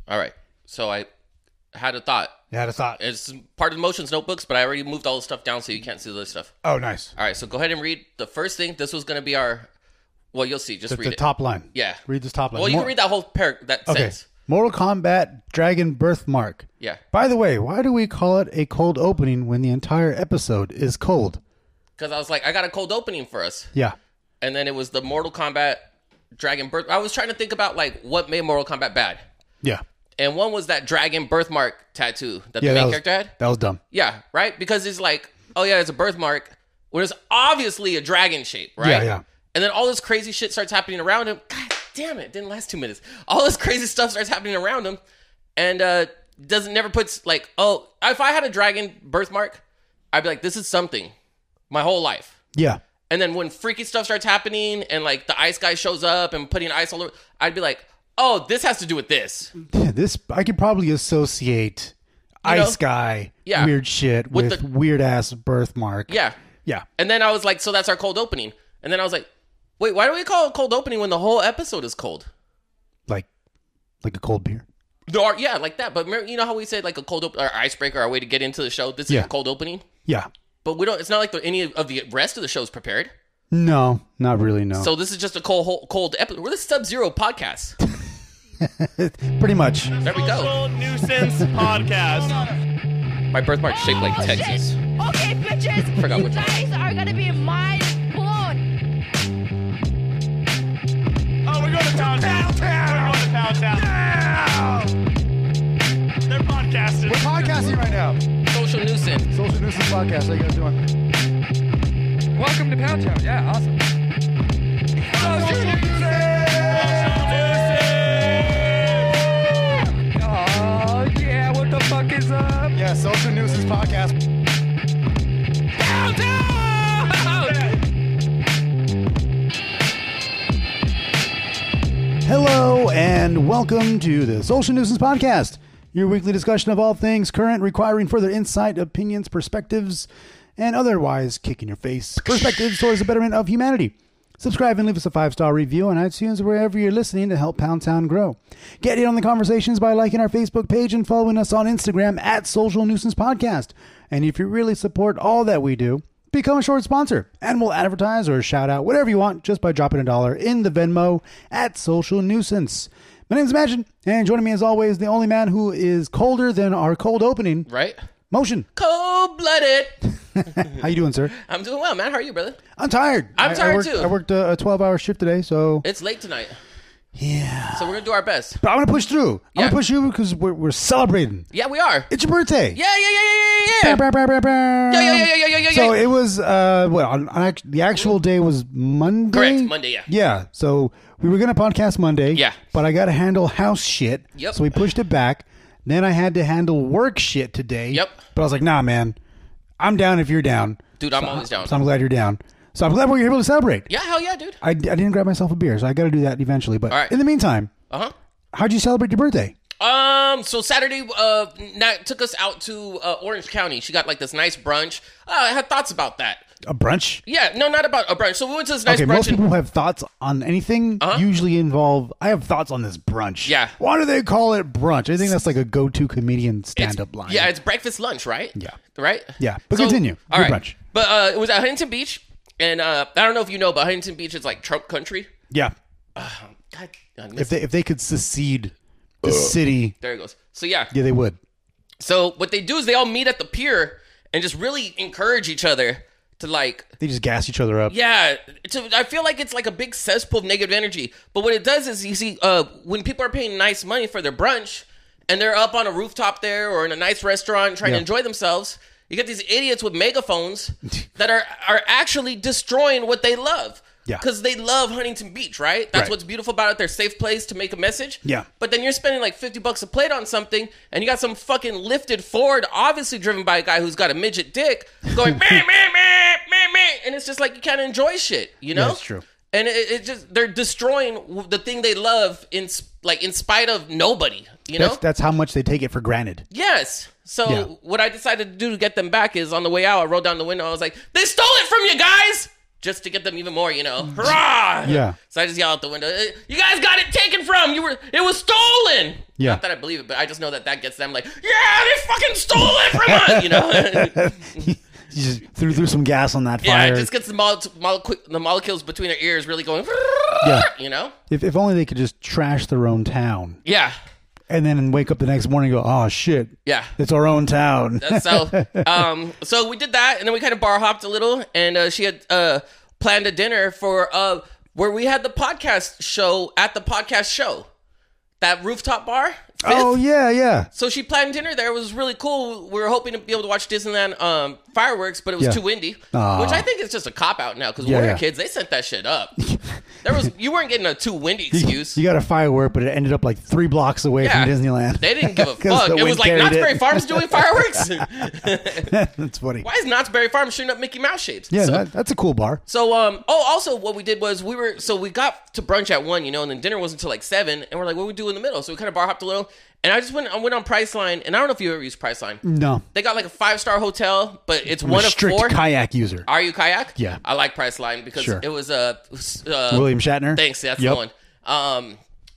All right. So I had a thought. You had a thought. It's part of the motions notebooks, but I already moved all the stuff down so you can't see the other stuff. Oh, nice. All right. So go ahead and read the first thing. This was going to be our. Well, you'll see. Just read The it. top line. Yeah. Read this top line. Well, you can read that whole that sentence. Mortal Kombat Dragon Birthmark. Yeah. By the way, why do we call it a cold opening when the entire episode is cold? Because I was like, I got a cold opening for us. Yeah. And then it was the Mortal Kombat Dragon Birth. I was trying to think about like what made Mortal Kombat bad. Yeah. And one was that dragon birthmark tattoo that the main character had. That was dumb. Yeah, right? Because it's like, oh yeah, it's a birthmark. When it's obviously a dragon shape, right? Yeah. And then all this crazy shit starts happening around him. God damn it, didn't last 2 minutes. All this crazy stuff starts happening around him. And never puts like, oh, if I had a dragon birthmark, I'd be like, this is something my whole life. Yeah. And then when freaky stuff starts happening and like the ice guy shows up and putting ice all over, I'd be like, oh, this has to do with this. Yeah, this I could probably associate Ice Guy weird shit with weird ass birthmark. Yeah. Yeah. And then I was like, so that's our cold opening. And then I was like, wait, why do we call it cold opening when the whole episode is cold? Like a cold beer. Yeah, like that. But remember, you know how we said like a cold or icebreaker, our way to get into the show? This is a cold opening? Yeah. But we don't. It's not like any of the rest of the show's prepared. No, not really, no. So this is just a cold episode. We're the Sub-Zero podcast. Pretty much. There we go. Social Nuisance Podcast. My birthmark's shaped like Texas. Okay, bitches. Forgot you which one. guys are gonna be mind blown. Oh, we're going to Pound Town. We're going to Pound Town. They're podcasting. We're podcasting right now. Social nuisance. Social Nuisance Podcast. How you guys doing? Welcome to Pound Town. Yeah, awesome. Oh, yeah, what the fuck is up? Yeah, Social Nuisance Podcast. Pound Town! Hello and welcome to the Social Nuisance Podcast, your weekly discussion of all things current, requiring further insight, opinions, perspectives, and otherwise kicking your face perspectives towards the betterment of humanity. Subscribe and leave us a 5-star review on iTunes or wherever you're listening to help Pound Town grow. Get in on the conversations by liking our Facebook page and following us on Instagram at Social Nuisance Podcast. And if you really support all that we do, become a short sponsor and we'll advertise or shout out whatever you want just by dropping $1 in the Venmo at Social Nuisance. My name's Imagine, and joining me as always, the only man who is colder than our cold opening, Right? Motion. Cold-blooded. How you doing, sir? I'm doing well, man. How are you, brother? I'm tired. I'm tired, worked, too. I worked a 12-hour shift today, so It's late tonight, yeah. so we're gonna do our best. But I'm gonna push through. I'm Yeah. gonna push you because we're celebrating. Yeah, we are. It's your birthday. Yeah. Bah, bah, bah, bah, bah. Yeah. So it was the actual day was Monday. Correct, Monday, yeah. Yeah. So we were gonna podcast Monday. Yeah. But I got to handle house shit. Yep. So we pushed it back. Then I had to handle work shit today. Yep. But I was like, nah, man, I'm down if you're down. Dude, I'm always down. So I'm glad you're down. So I'm glad we're able to celebrate. Yeah, hell yeah, dude. I didn't grab myself a beer, so I got to do that eventually. But All right. in the meantime, how'd you celebrate your birthday? So Saturday, Nat took us out to Orange County. She got like this nice brunch. I had thoughts about that. A brunch? Yeah, no, not about a brunch. So we went to this nice Okay, brunch. most people who have thoughts on anything usually involve, I have thoughts on this brunch. Yeah. Why do they call it brunch? I think that's like a go-to comedian stand-up line. Yeah, it's breakfast lunch, right? Yeah. Right? Yeah, but continue. All Your right. brunch. But it was at Huntington Beach. And I don't know if you know, but Huntington Beach is like Trump country. Yeah. God, If they could secede the city, there it goes. So yeah. yeah, they would. So what they do is they all meet at the pier and just really encourage each other to like, They just gas each other up. yeah. I feel like it's like a big cesspool of negative energy. But what it does is you see, when people are paying nice money for their brunch and they're up on a rooftop there or in a nice restaurant trying to enjoy themselves, you get these idiots with megaphones that are actually destroying what they love. Yeah. Because they love Huntington Beach, right? That's Right. what's beautiful about it. They're a safe place to make a message. Yeah. But then you're spending like $50 a plate on something, and you got some fucking lifted Ford, obviously driven by a guy who's got a midget dick, going meh, meh, meh, meh, meh. And it's just like you can't enjoy shit, you know? Yeah, that's true. And it just, they're destroying the thing they love in spite of nobody, you know? That's how much they take it for granted. Yes. So Yeah. what I decided to do to get them back is on the way out, I rolled down the window. I was like, they stole it from you guys. just to get them even more, hurrah! Yeah. So I just yell out the window, you guys got it taken from, it was stolen! Yeah. Not that I believe it, but I just know that gets them like, yeah, they fucking stole it from us, You just threw some gas on that Yeah, fire. it just gets the molecules between their ears really going, Yeah. If only they could just trash their own town. Yeah. And then wake up the next morning and go, oh, shit. Yeah. It's our own town. So we did that, and then we kind of bar hopped a little, and she had planned a dinner for where we had the podcast show at the podcast show, that rooftop bar. Fifth. Oh, yeah. So she planned dinner there. It was really cool. We were hoping to be able to watch Disneyland fireworks, but it was too windy, Aw. which I think is just a cop out now because Yeah, when we yeah. were kids, they sent that shit up. You weren't getting a too windy excuse. You got a firework, but it ended up like 3 blocks away Yeah. from Disneyland. They didn't give a 'Cause fuck. the It was wind like carried Knott's Berry it. Farms doing fireworks. That's funny. Why is Knott's Berry Farm shooting up Mickey Mouse shapes? Yeah, So- that's a cool bar. So, also what we did was we got to brunch at 1, and then dinner wasn't until like 7, and we're like, what do we do in the middle? So we kind of bar hopped a little, and I went on Priceline, and I don't know if you ever used Priceline. No. They got like a 5-star hotel, but it's I'm one a of strict 4. kayak user. Are you kayak? Yeah. I like Priceline because Sure. it was William Shatner? Thanks, that's Yep. the one.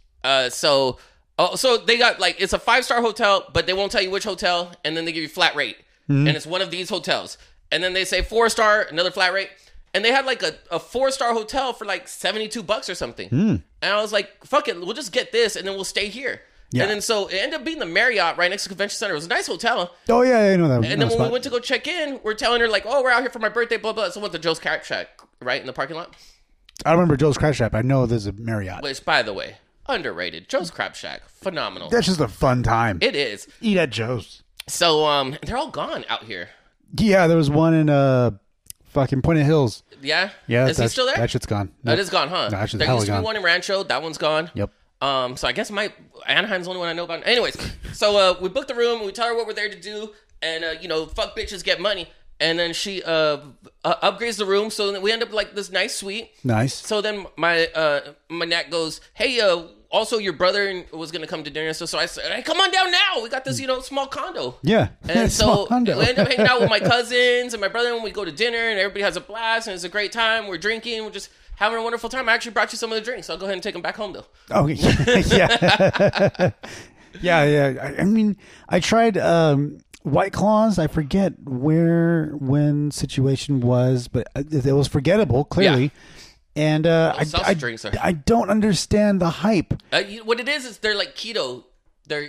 So they got like it's a 5-star hotel, but they won't tell you which hotel, and then they give you flat rate, Mm-hmm. and it's one of these hotels, and then they say 4-star, another flat rate, and they had like a 4-star hotel for like $72 or something, and I was like, fuck it, we'll just get this, and then we'll stay here. Yeah. And then so it ended up being the Marriott right next to the convention center. It was a nice hotel. Oh, yeah, I know that. And then when we went to go check in, we're telling her like, oh, we're out here for my birthday, blah blah. So we went to Joe's Crab Shack, right in the parking lot. I remember Joe's Crab Shack. I know there's a Marriott. Which, by the way, underrated. Joe's Crab Shack, phenomenal. That's just a fun time. It is. Eat at Joe's. So they're all gone out here. Yeah, there was one in fucking Point of Hills. Yeah. Yeah, Is he still there? That shit's gone. That is gone, huh? No, that shit's there hella used to be gone. one in Rancho. That one's gone. Yep. So I guess Anaheim's the only one I know about. Anyways, so we booked the room. We tell her what we're there to do, and fuck bitches, get money. And then she upgrades the room, so then we end up like this nice suite. Nice. So then my Nat goes, hey, also your brother was gonna come to dinner, so I said, hey, come on down now. We got this small condo. Yeah. And Small so condo. we end up hanging out with my cousins and my brother, and we go to dinner, and everybody has a blast, and it's a great time. We're drinking, we're just having a wonderful time. I actually brought you some of the drinks. I'll go ahead and take them back home, though. Oh, yeah. Yeah. I mean, I tried White Claws. I forget when situation was, but it was forgettable, clearly. And salsa drinks are- I don't understand the hype. What it is they're like keto. They're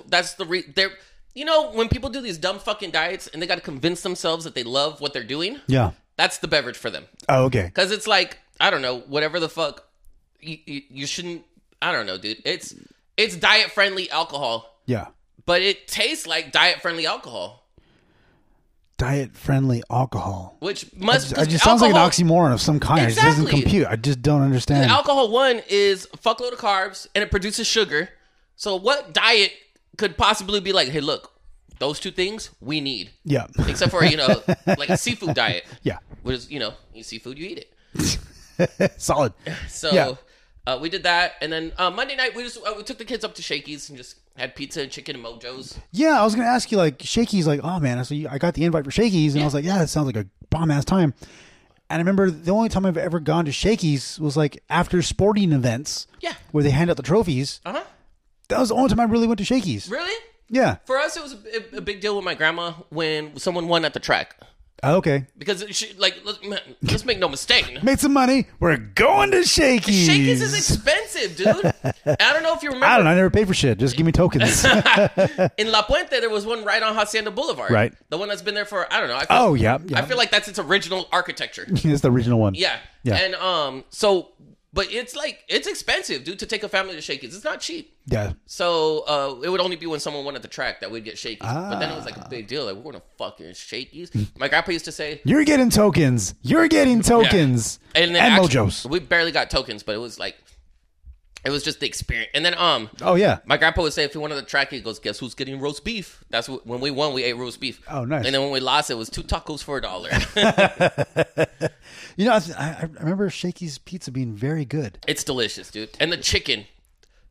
when people do these dumb fucking diets and they got to convince themselves that they love what they're doing. Yeah. That's the beverage for them. Oh, okay. Because it's like, I don't know, whatever the fuck, you shouldn't, I don't know, dude. It's diet-friendly alcohol, Yeah. but it tastes like diet-friendly alcohol, Diet-friendly alcohol. which must... It just sounds like an oxymoron of some kind. It just doesn't Exactly. compute. I just don't understand. Alcohol, one, is a fuckload of carbs, and it produces sugar. So what diet could possibly be like, hey, look, those 2 things we need. Yeah. Except for, like a seafood diet. Yeah. Which is, you eat seafood, you eat it. Solid. So Yeah. we did that, and then Monday night we took the kids up to Shakey's and just had pizza and chicken and Mojo's. Yeah, I was going to ask you, like, Shakey's, like, oh, man, so I got the invite for Shakey's, and I was like, yeah, that sounds like a bomb-ass time. And I remember the only time I've ever gone to Shakey's was, like, after sporting events. Yeah. Where they hand out the trophies. Uh-huh. That was the only time I really went to Shakey's. Really? Yeah. For us, it was a big deal with my grandma when someone won at the track. Oh, okay. Because, let's make no mistake. Made some money. We're going to Shakey's. Shakey's is expensive, dude. I don't know if you remember. I don't know. I never paid for shit. Just give me tokens. In La Puente, there was one right on Hacienda Boulevard. Right. The one that's been there for, I don't know. Oh, yeah. I feel like that's its original architecture. It's the original one. Yeah. Yeah. And but it's expensive, dude, to take a family to Shakey's. It's not cheap. Yeah. So it would only be when someone won at the track that we'd get Shakey's. But then it was like a big deal. Like, we're going to fucking Shakey's. My grandpa used to say, You're getting tokens. You're getting tokens. and Mojo's. We barely got tokens, but it was like, it was just the experience. And then Oh, yeah. my grandpa would say if he won at the track, he goes, guess who's getting roast beef? That's when we won, we ate roast beef. Oh, nice. And then when we lost, it was 2 tacos for $1. You know, I remember Shakey's pizza being very good. It's delicious, dude. And the chicken.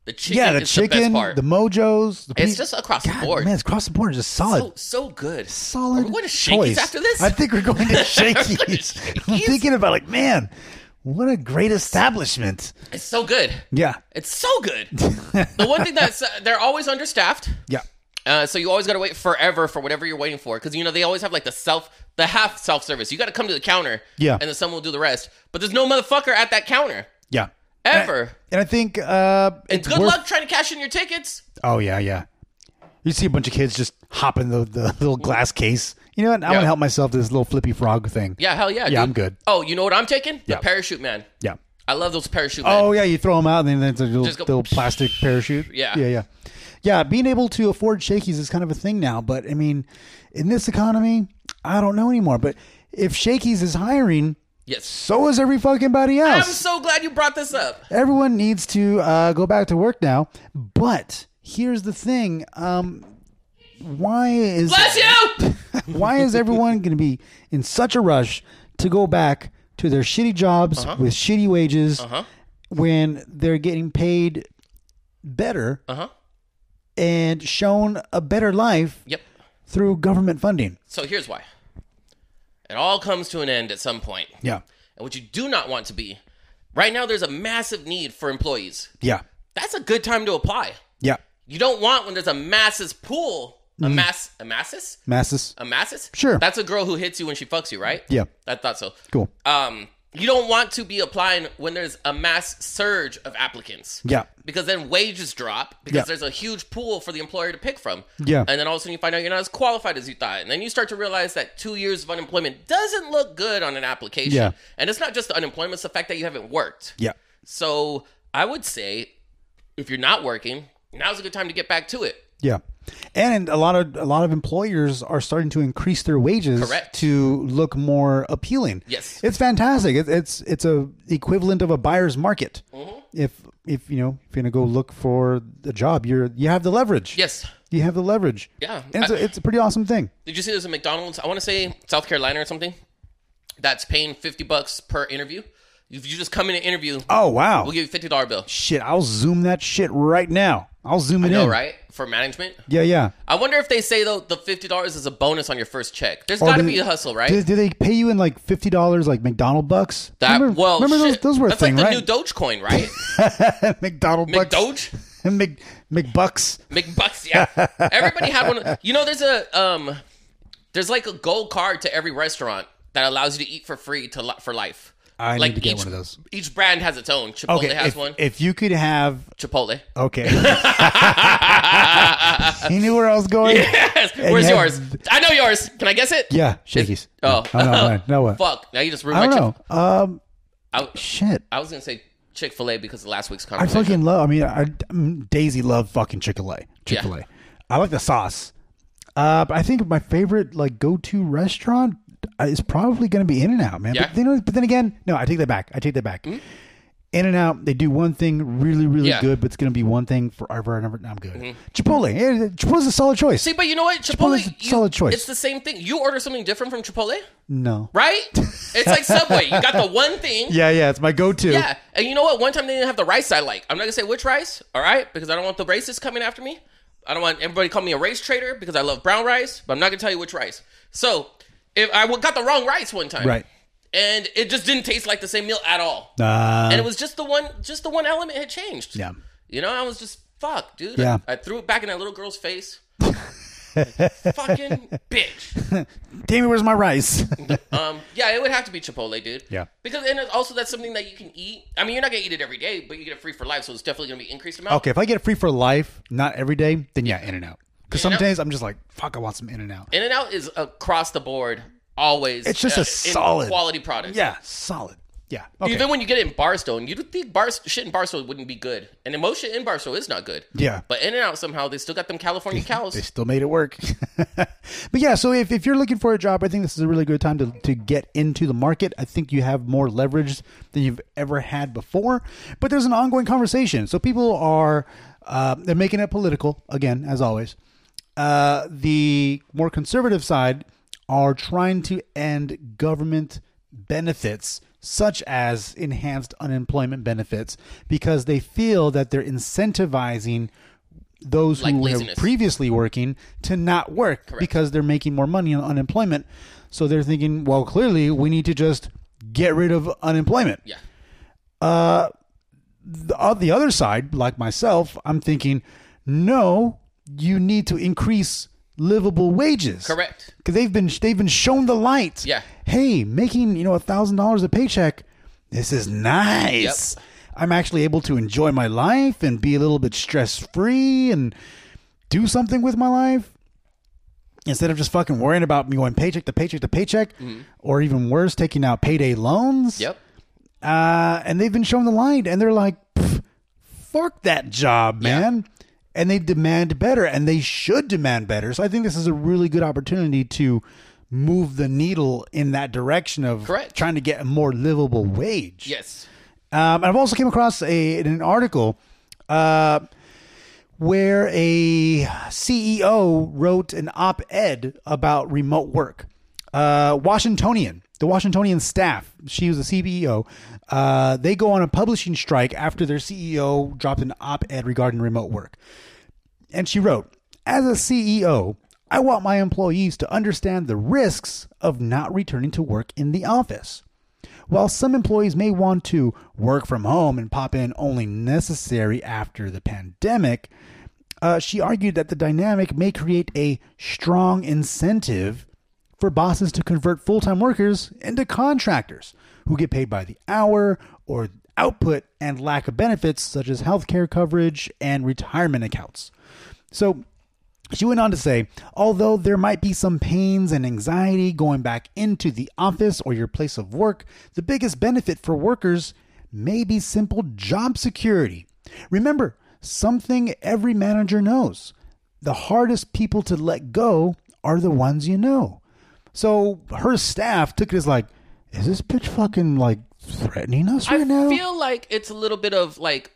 The chicken Yeah, the is the best chicken, part. the Mojos. It's just across the board. Man, it's across the board. Just solid. So good. Solid Are we going to Shakey's choice. after this? I think we're going to Shakey's. I'm Shakey's? thinking about like, man, what a great establishment. It's so good. Yeah. It's so good. The one thing that's they're always understaffed. Yeah. So you always got to wait forever for whatever you're waiting for, because they always have like the half self-service. You got to come to the counter, Yeah. and then someone will do the rest. But there's no motherfucker at that counter Yeah. ever. And I think And it's good worth- luck trying to cash in your tickets. Oh yeah. You see a bunch of kids just hopping the little glass case. You know what? I want to help myself to this little flippy frog thing. Yeah, hell yeah. Yeah, dude. I'm good. Oh, you know what I'm taking? Yeah. The parachute man. Yeah. I love those parachute men. Oh yeah, you throw them out and then it's a Just go- little plastic parachute. Yeah. Yeah, being able to afford Shakey's is kind of a thing now, but I mean, in this economy, I don't know anymore. But if Shakey's is hiring, Yes. so is every fucking body I'm else. so glad you brought this up. Everyone needs to go back to work now. But here's the thing: why is Bless you! why is everyone going to be in such a rush to go back to their shitty jobs with shitty wages when they're getting paid better and shown a better life Yep. through government funding? So here's why. It all comes to an end at some point. Yeah. And what you do not want to be, right now there's a massive need for employees. Yeah. That's a good time to apply. Yeah. You don't want when there's a masses pool, a masses? Masses. A masses? Sure. That's a girl who hits you when she fucks you, right? Yeah. I thought so. Cool. You don't want to be applying when there's a mass surge of applicants. Yeah. Because then wages drop because Yeah. there's a huge pool for the employer to pick from. Yeah. And then all of a sudden you find out you're not as qualified as you thought. And then you start to realize that 2 years of unemployment doesn't look good on an application. Yeah. And it's not just the unemployment, it's the fact that you haven't worked. Yeah. So I would say if you're not working, now's a good time to get back to it. Yeah. And a lot of employers are starting to increase their wages Correct. to look more appealing. Yes. It's fantastic. It's a equivalent of a buyer's market. Mm-hmm. If you're gonna go look for a job, you have the leverage. Yes. You have the leverage. Yeah. And it's a pretty awesome thing. Did you see there's a McDonald's, I want to say South Carolina or something, that's paying $50 per interview? If you just come in and interview, Oh wow. we'll give you a $50 bill. Shit, I'll zoom that shit right now. I'll zoom it No, in. right? For management. Yeah. I wonder if they say, though, the $50 is a bonus on your first check. There's Or got to do be they- a hustle, right? Do they pay you in like $50 like McDonald bucks? remember shit. those were a That's thing, like the right? new Dogecoin, right? McDonald bucks. McDoge? and McBucks. McBucks, yeah. Everybody had one. There's like a gold card to every restaurant that allows you to eat for free for life. I like need to get each, one of those. Each brand has its own. Chipotle Okay, has one. if you could have, Chipotle. okay, you knew where I was going. Yes. And Where's you yours? have- I know yours. Can I guess it? Yeah, Shakey's. Oh. No, what? Fuck. Now you just ruined I my don't know. I, Shit. I was going to say Chick-fil-A because of last week's I conversation. fucking love. I mean, Daisy loved fucking Chick-fil-A. Chick-fil-A. I like the sauce. But I think my favorite like go-to restaurant is probably going to be In-N-Out, man. Yeah. But then again, no, I take that back. In-N-Out, they do one thing really, really Yeah. good, but it's going to be one thing forever and ever. I'm good. Chipotle. Chipotle's a solid choice. See, but you know what? Chipotle's a solid choice. It's the same thing. You order something different from Chipotle, No. right? It's like Subway. You got the one thing. Yeah, it's my go-to. Yeah. And you know what? One time they didn't have the rice I like. I'm not going to say which rice, all right? Because I don't want the racists coming after me. I don't want everybody calling me a race trader because I love brown rice, but I'm not going to tell you which rice. So, if I got the wrong rice one time. Right. And it just didn't taste like the same meal at all. And it was just the one element had changed. Yeah. You know, I was just, fuck, dude. Yeah. I threw it back in that little girl's face. Fucking bitch. Damien, where's my rice? Yeah, it would have to be Chipotle, dude. Yeah. Because, and also that's something that you can eat. I mean, you're not going to eat it every day, but you get it free for life, so it's definitely going to be increased amount. Okay, if I get it free for life, not every day, then yeah, In-N-Out. Because some In-N-Out? days I'm just like, fuck, I want some In-N-Out. In-N-Out is across the board, always. It's just a solid quality product. Yeah, solid. Yeah. Okay. Even when you get it in Barstow, and you'd think shit in Barstow wouldn't be good. And most shit in Barstow is not good. Yeah. But In-N-Out somehow, they still got them California cows. They still made it work. But yeah, so if you're looking for a job, I think this is a really good time to get into the market. I think you have more leverage than you've ever had before. But there's an ongoing conversation. So people are, they're making it political, again, as always. The more conservative side are trying to end government benefits such as enhanced unemployment benefits, because they feel that they're incentivizing those Like who were laziness. previously working to not work because they're making more money on unemployment. So they're thinking, well, clearly we need to just get rid of unemployment. Yeah. On the other side, like myself, I'm thinking, no, you need to increase livable wages. Correct. Because they've been shown the light. Yeah. Hey, making $1,000 a paycheck, this is nice. Yep. I'm actually able to enjoy my life and be a little bit stress free and do something with my life instead of just fucking worrying about me going paycheck to paycheck to paycheck, or even worse, taking out payday loans. Yep. And they've been shown the light, and they're like, fuck that job, man. And they demand better, and they should demand better. So I think this is a really good opportunity to move the needle in that direction of Correct. trying to get a more livable wage. Yes. I've also came across an article where a CEO wrote an op-ed about remote work. The Washingtonian staff, she was the CEO, they go on a publishing strike after their CEO dropped an op-ed regarding remote work. And she wrote, as a CEO, I want my employees to understand the risks of not returning to work in the office. While some employees may want to work from home and pop in only necessary after the pandemic, she argued that the dynamic may create a strong incentive for bosses to convert full-time workers into contractors who get paid by the hour or output and lack of benefits such as healthcare coverage and retirement accounts. So she went on to say, although there might be some pains and anxiety going back into the office or your place of work, the biggest benefit for workers may be simple job security. Remember, something every manager knows. The hardest people to let go are the ones you know. So her staff took it as like, is this bitch fucking like threatening us right now? I feel like it's a little bit of like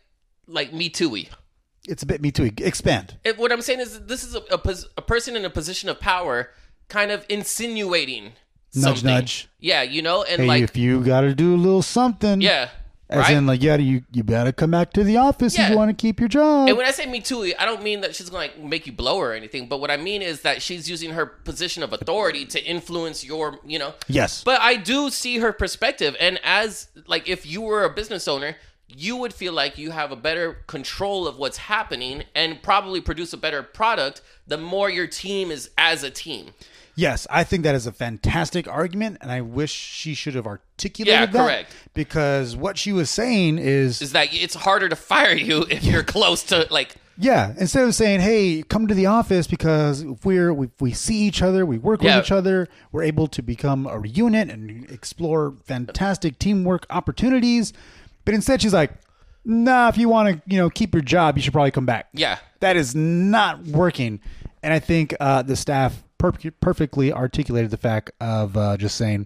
Me Too-y. It's a bit Me Too. Expand. What I'm saying is this is a person in a position of power kind of insinuating Nudge, something. nudge. Yeah, and Hey, like, if you got to do a little something. yeah. As right? in, like, you better come back to the office if Yeah. you want to keep your job. And when I say Me Too, I don't mean that she's going to like make you blow her or anything, but what I mean is that she's using her position of authority to influence your, Yes. But I do see her perspective, and as like if you were a business owner, you would feel like you have a better control of what's happening and probably produce a better product the more your team is as a team. Yes, I think that is a fantastic argument, and I wish she should have articulated that. correct. Because what she was saying is That it's harder to fire you if you're close to like. yeah, instead of saying, hey, come to the office because if we see each other, we work with Yeah. each other, we're able to become a unit and explore fantastic teamwork opportunities. But instead she's like, nah, if you want to, keep your job, you should probably come back. Yeah. That is not working. And I think the staff perfectly articulated the fact of just saying,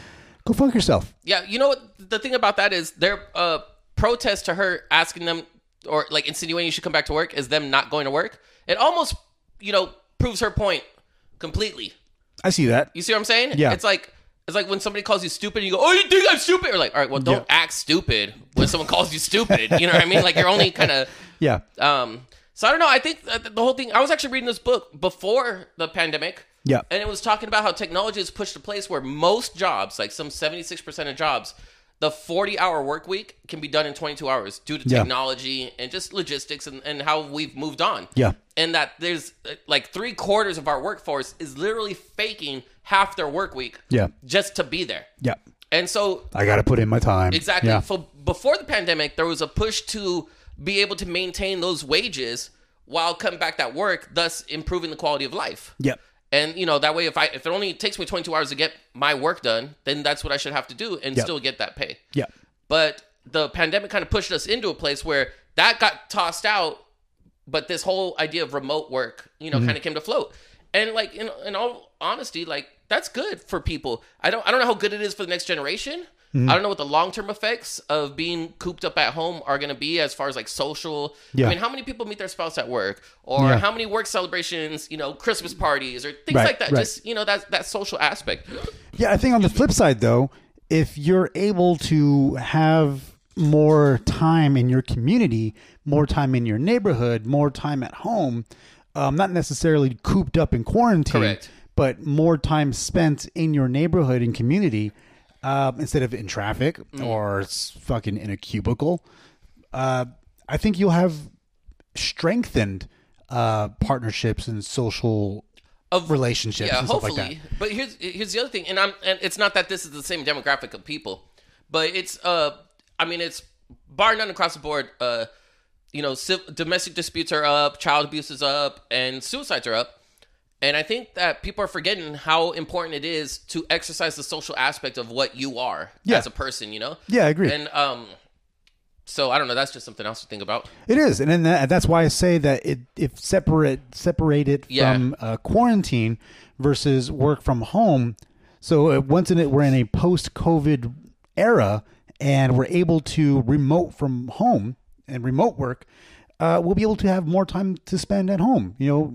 go fuck yourself. Yeah, you know what? The thing about that is their protest to her asking them or like insinuating you should come back to work is them not going to work. It almost, proves her point completely. I see that. You see what I'm saying? Yeah. It's like when somebody calls you stupid and you go, oh, you think I'm stupid? Or like, all right, well, don't act stupid when someone calls you stupid. You know what I mean? Like you're only kind of... Yeah. So I don't know. I think the whole thing... I was actually reading this book before the pandemic. Yeah. And it was talking about how technology has pushed a place where most jobs, like some 76% of jobs, the 40-hour work week can be done in 22 hours due to technology and just logistics and how we've moved on. Yeah. And that there's like 3/4 of our workforce is literally faking half their work week just to be there. Yeah. And so... I got to put in my time. Exactly. Yeah. So before the pandemic, there was a push to be able to maintain those wages while cutting back that work, thus improving the quality of life. Yep. And that way, if it only takes me 22 hours to get my work done, then that's what I should have to do and still get that pay. Yeah. But the pandemic kind of pushed us into a place where that got tossed out, but this whole idea of remote work, kind of came to float. And like in all honesty, like that's good for people. I don't know how good it is for the next generation. I don't know what the long-term effects of being cooped up at home are going to be as far as like social. Yeah. I mean, how many people meet their spouse at work or how many work celebrations, Christmas parties or things like that. Right. Just, that social aspect. Yeah, I think on the flip side, though, if you're able to have more time in your community, more time in your neighborhood, more time at home, not necessarily cooped up in quarantine, Correct. but more time spent in your neighborhood and community instead of in traffic or fucking in a cubicle, I think you'll have strengthened partnerships and social relationships and stuff like that. But here's the other thing, and it's not that this is the same demographic of people, but it's it's bar none across the board. Domestic disputes are up, child abuse is up, and suicides are up. And I think that people are forgetting how important it is to exercise the social aspect of what you are as a person, Yeah, I agree. And so I don't know. That's just something else to think about. It is, and then that's why I say that if separated from quarantine versus work from home. So we're in a post-COVID era, and we're able to remote from home and remote work. We'll be able to have more time to spend at home.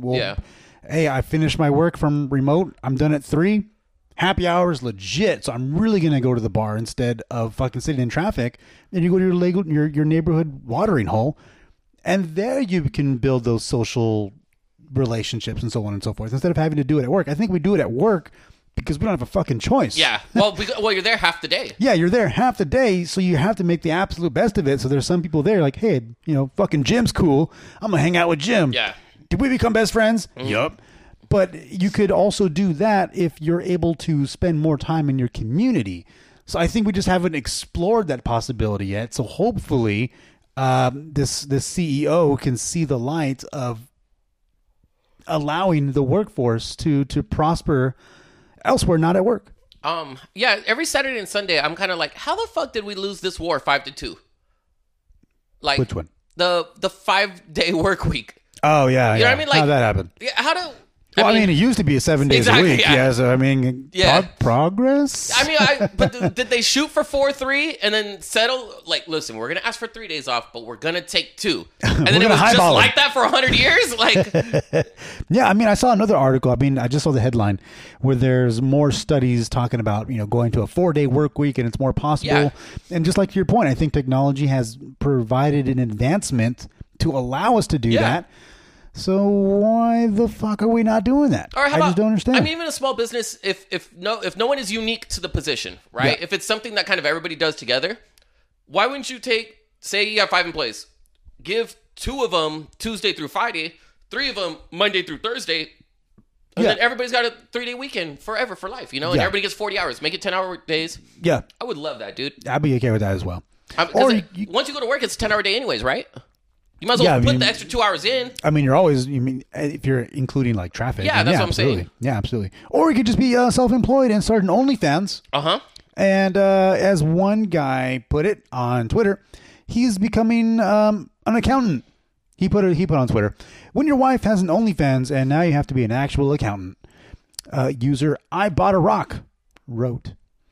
Hey, I finished my work from remote. I'm done at 3. Happy hour is legit, so I'm really gonna go to the bar instead of fucking sitting in traffic. And you go to your neighborhood watering hole, and there you can build those social relationships and so on and so forth. Instead of having to do it at work, I think we do it at work because we don't have a fucking choice. Yeah. Well, you're there half the day. Yeah, you're there half the day, so you have to make the absolute best of it. So there's some people there like, hey, fucking Jim's cool. I'm gonna hang out with Jim. Yeah. Did we become best friends? Mm-hmm. Yup. But you could also do that if you're able to spend more time in your community. So I think we just haven't explored that possibility yet. So hopefully this CEO can see the light of allowing the workforce to prosper elsewhere, not at work. Every Saturday and Sunday, I'm kind of like, how the fuck did we lose this war 5-2? Like, which one? The 5-day work week. Oh yeah, you know what I mean? Like, how that happened? Yeah, how do? Well, I mean, it used to be 7 days exactly, a week. yeah. So I mean, progress. I mean, but did they shoot for 4-3 and then settle? Like, listen, we're gonna ask for 3 days off, but we're gonna take 2, and then it was just like that for 100 years. Like, yeah, I mean, I saw another article. I mean, I just saw the headline where there's more studies talking about going to a 4-day work week, and it's more possible. Yeah. And just like to your point, I think technology has provided an advancement to allow us to do that. So why the fuck are we not doing that? Or I just don't understand. I mean, even a small business, if no one is unique to the position, right? Yeah. If it's something that kind of everybody does together, why wouldn't you say you have 5 employees, give 2 of them Tuesday through Friday, 3 of them Monday through Thursday, and then everybody's got a 3-day weekend forever for life, and everybody gets 40 hours. Make it 10-hour days. Yeah. I would love that, dude. I'd be okay with that as well. Once you go to work, it's a 10-hour day anyways, right? You might as well put the extra 2 hours in. I mean, if you're including like traffic. Yeah, that's what I'm saying. Yeah, absolutely. Or you could just be self-employed and start an OnlyFans. Uh-huh. And as one guy put it on Twitter, he's becoming an accountant. He put on Twitter, when your wife has an OnlyFans and now you have to be an actual accountant. User I Bought a Rock wrote.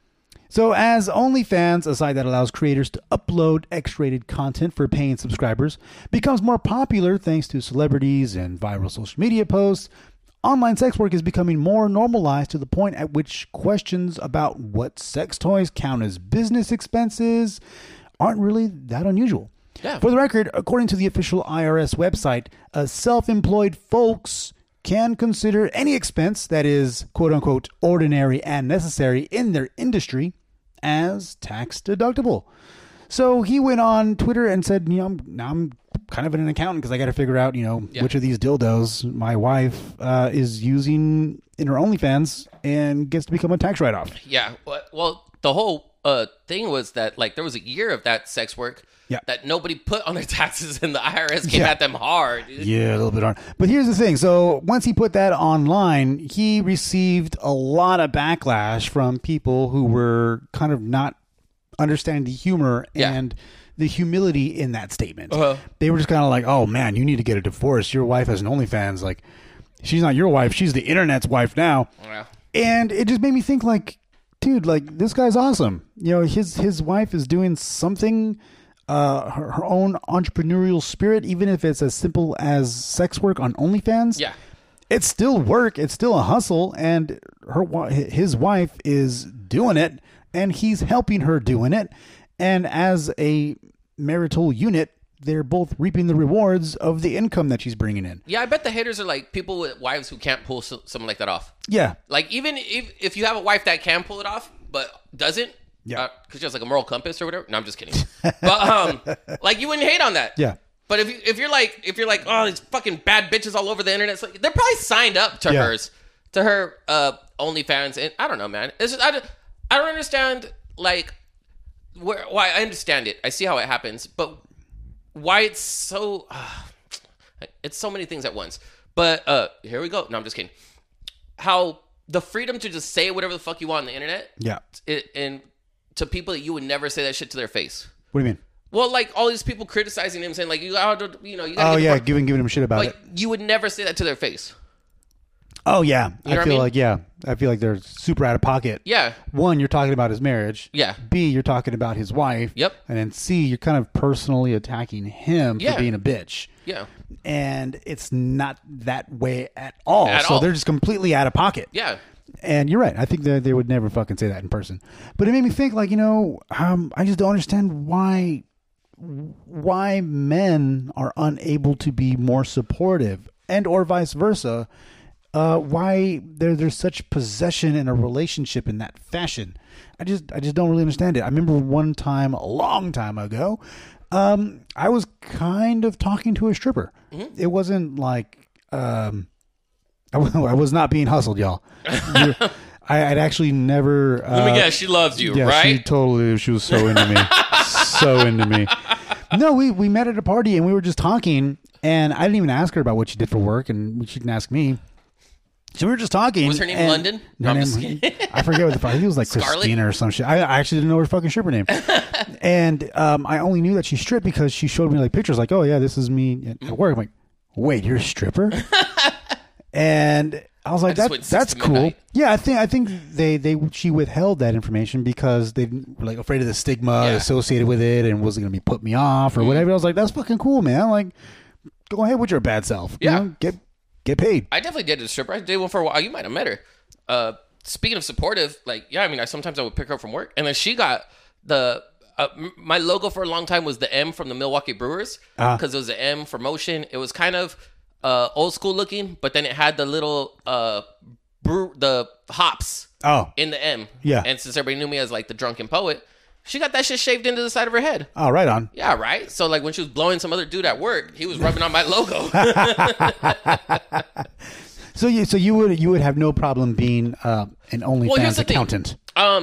So as OnlyFans, a site that allows creators to upload X-rated content for paying subscribers, becomes more popular thanks to celebrities and viral social media posts, online sex work is becoming more normalized to the point at which questions about what sex toys count as business expenses aren't really that unusual. Yeah. For the record, according to the official IRS website, self-employed folks can consider any expense that is, quote-unquote, ordinary and necessary in their industry as tax deductible. So he went on Twitter and said, I'm kind of an accountant because I got to figure out, which of these dildos my wife is using in her OnlyFans and gets to become a tax write-off. Yeah. Well, the whole thing was that there was a year of that sex work that nobody put on their taxes, and the IRS came at them hard. Dude. Yeah, a little bit hard. But here's the thing. So once he put that online, he received a lot of backlash from people who were kind of not understanding the humor and the humility in that statement. Uh-huh. They were just kind of like, oh, man, you need to get a divorce. Your wife has an OnlyFans. Like, she's not your wife. She's the internet's wife now. Yeah. And it just made me think dude, this guy's awesome. His wife is doing something, her own entrepreneurial spirit, even if it's as simple as sex work on OnlyFans. Yeah. It's still work. It's still a hustle. And his wife is doing it and he's helping her doing it. And as a marital unit, they're both reaping the rewards of the income that she's bringing in. Yeah, I bet the haters are like people with wives who can't pull something like that off. Yeah. Like, even if you have a wife that can pull it off, but doesn't, Yeah. because she has like a moral compass or whatever. No, I'm just kidding. But like, you wouldn't hate on that. Yeah. But if you're like, oh, these fucking bad bitches all over the internet, it's like, they're probably signed up to Yeah. her OnlyFans, and I don't know, man. It's just, I don't understand, like, why. I understand it. I see how it happens, but why it's so it's so many things at once. But here we go. No, I'm just kidding. How the freedom to just say whatever the fuck you want on the internet, Yeah. and to people that you would never say that shit to their face. What do you mean? Well, like all these people criticizing him, saying like, you gotta Oh, get yeah. more-" Giving him shit about like it. you would never say that to their face. Oh, yeah. You know what I I feel mean? like, yeah. I feel like they're super out of pocket. Yeah. One, you're talking about his marriage. Yeah. B, you're talking about his wife. Yep. And then C, you're kind of personally attacking him Yeah. for being a bitch. Yeah. And it's not that way at all. At so all. they're just completely out of pocket. Yeah. And you're right. I think that they would never fucking say that in person. But it made me think, like, I just don't understand why men are unable to be more supportive, and or vice versa. Why there's such possession in a relationship in that fashion. I just don't really understand it. I remember one time, a long time ago, I was kind of talking to a stripper. Mm-hmm. It wasn't like I was not being hustled, y'all. I'd actually never. Let me guess, she loves you, Yeah, right? she was so into me. So into me. No, we met at a party and we were just talking, and I didn't even ask her about what she did for work, and she didn't ask me. So we were just talking. Was her name and- London? No, I'm name- just kidding. I forget what the fuck. I think it was like Scarlett? Christina or some shit. I actually didn't know her fucking stripper name. And I only knew that she stripped because she showed me like pictures, like, oh yeah, this is me at work. I'm like, wait, you're a stripper? And I was like, just went 6 that's to cool. midnight. Yeah, I think she withheld that information because they were like afraid of the stigma Yeah. associated with it, and was it going to be put me off or whatever. I was like, that's fucking cool, man. Like, go ahead with your bad self. You Yeah. know? Get paid. I definitely dated a stripper. I did one for a while. You might have met her. Speaking of supportive, like, yeah, I mean, sometimes I would pick her up from work, and then she got my logo for a long time was the M from the Milwaukee Brewers, because it was the M for motion. It was kind of old school looking, but then it had the little the hops Oh, in the M. Yeah. And since everybody knew me as like the drunken poet, she got that shit shaved into the side of her head. oh, right on. Yeah, right. So like when she was blowing some other dude at work, he was rubbing on my logo. So you would have no problem being an here's OnlyFans the thing. accountant.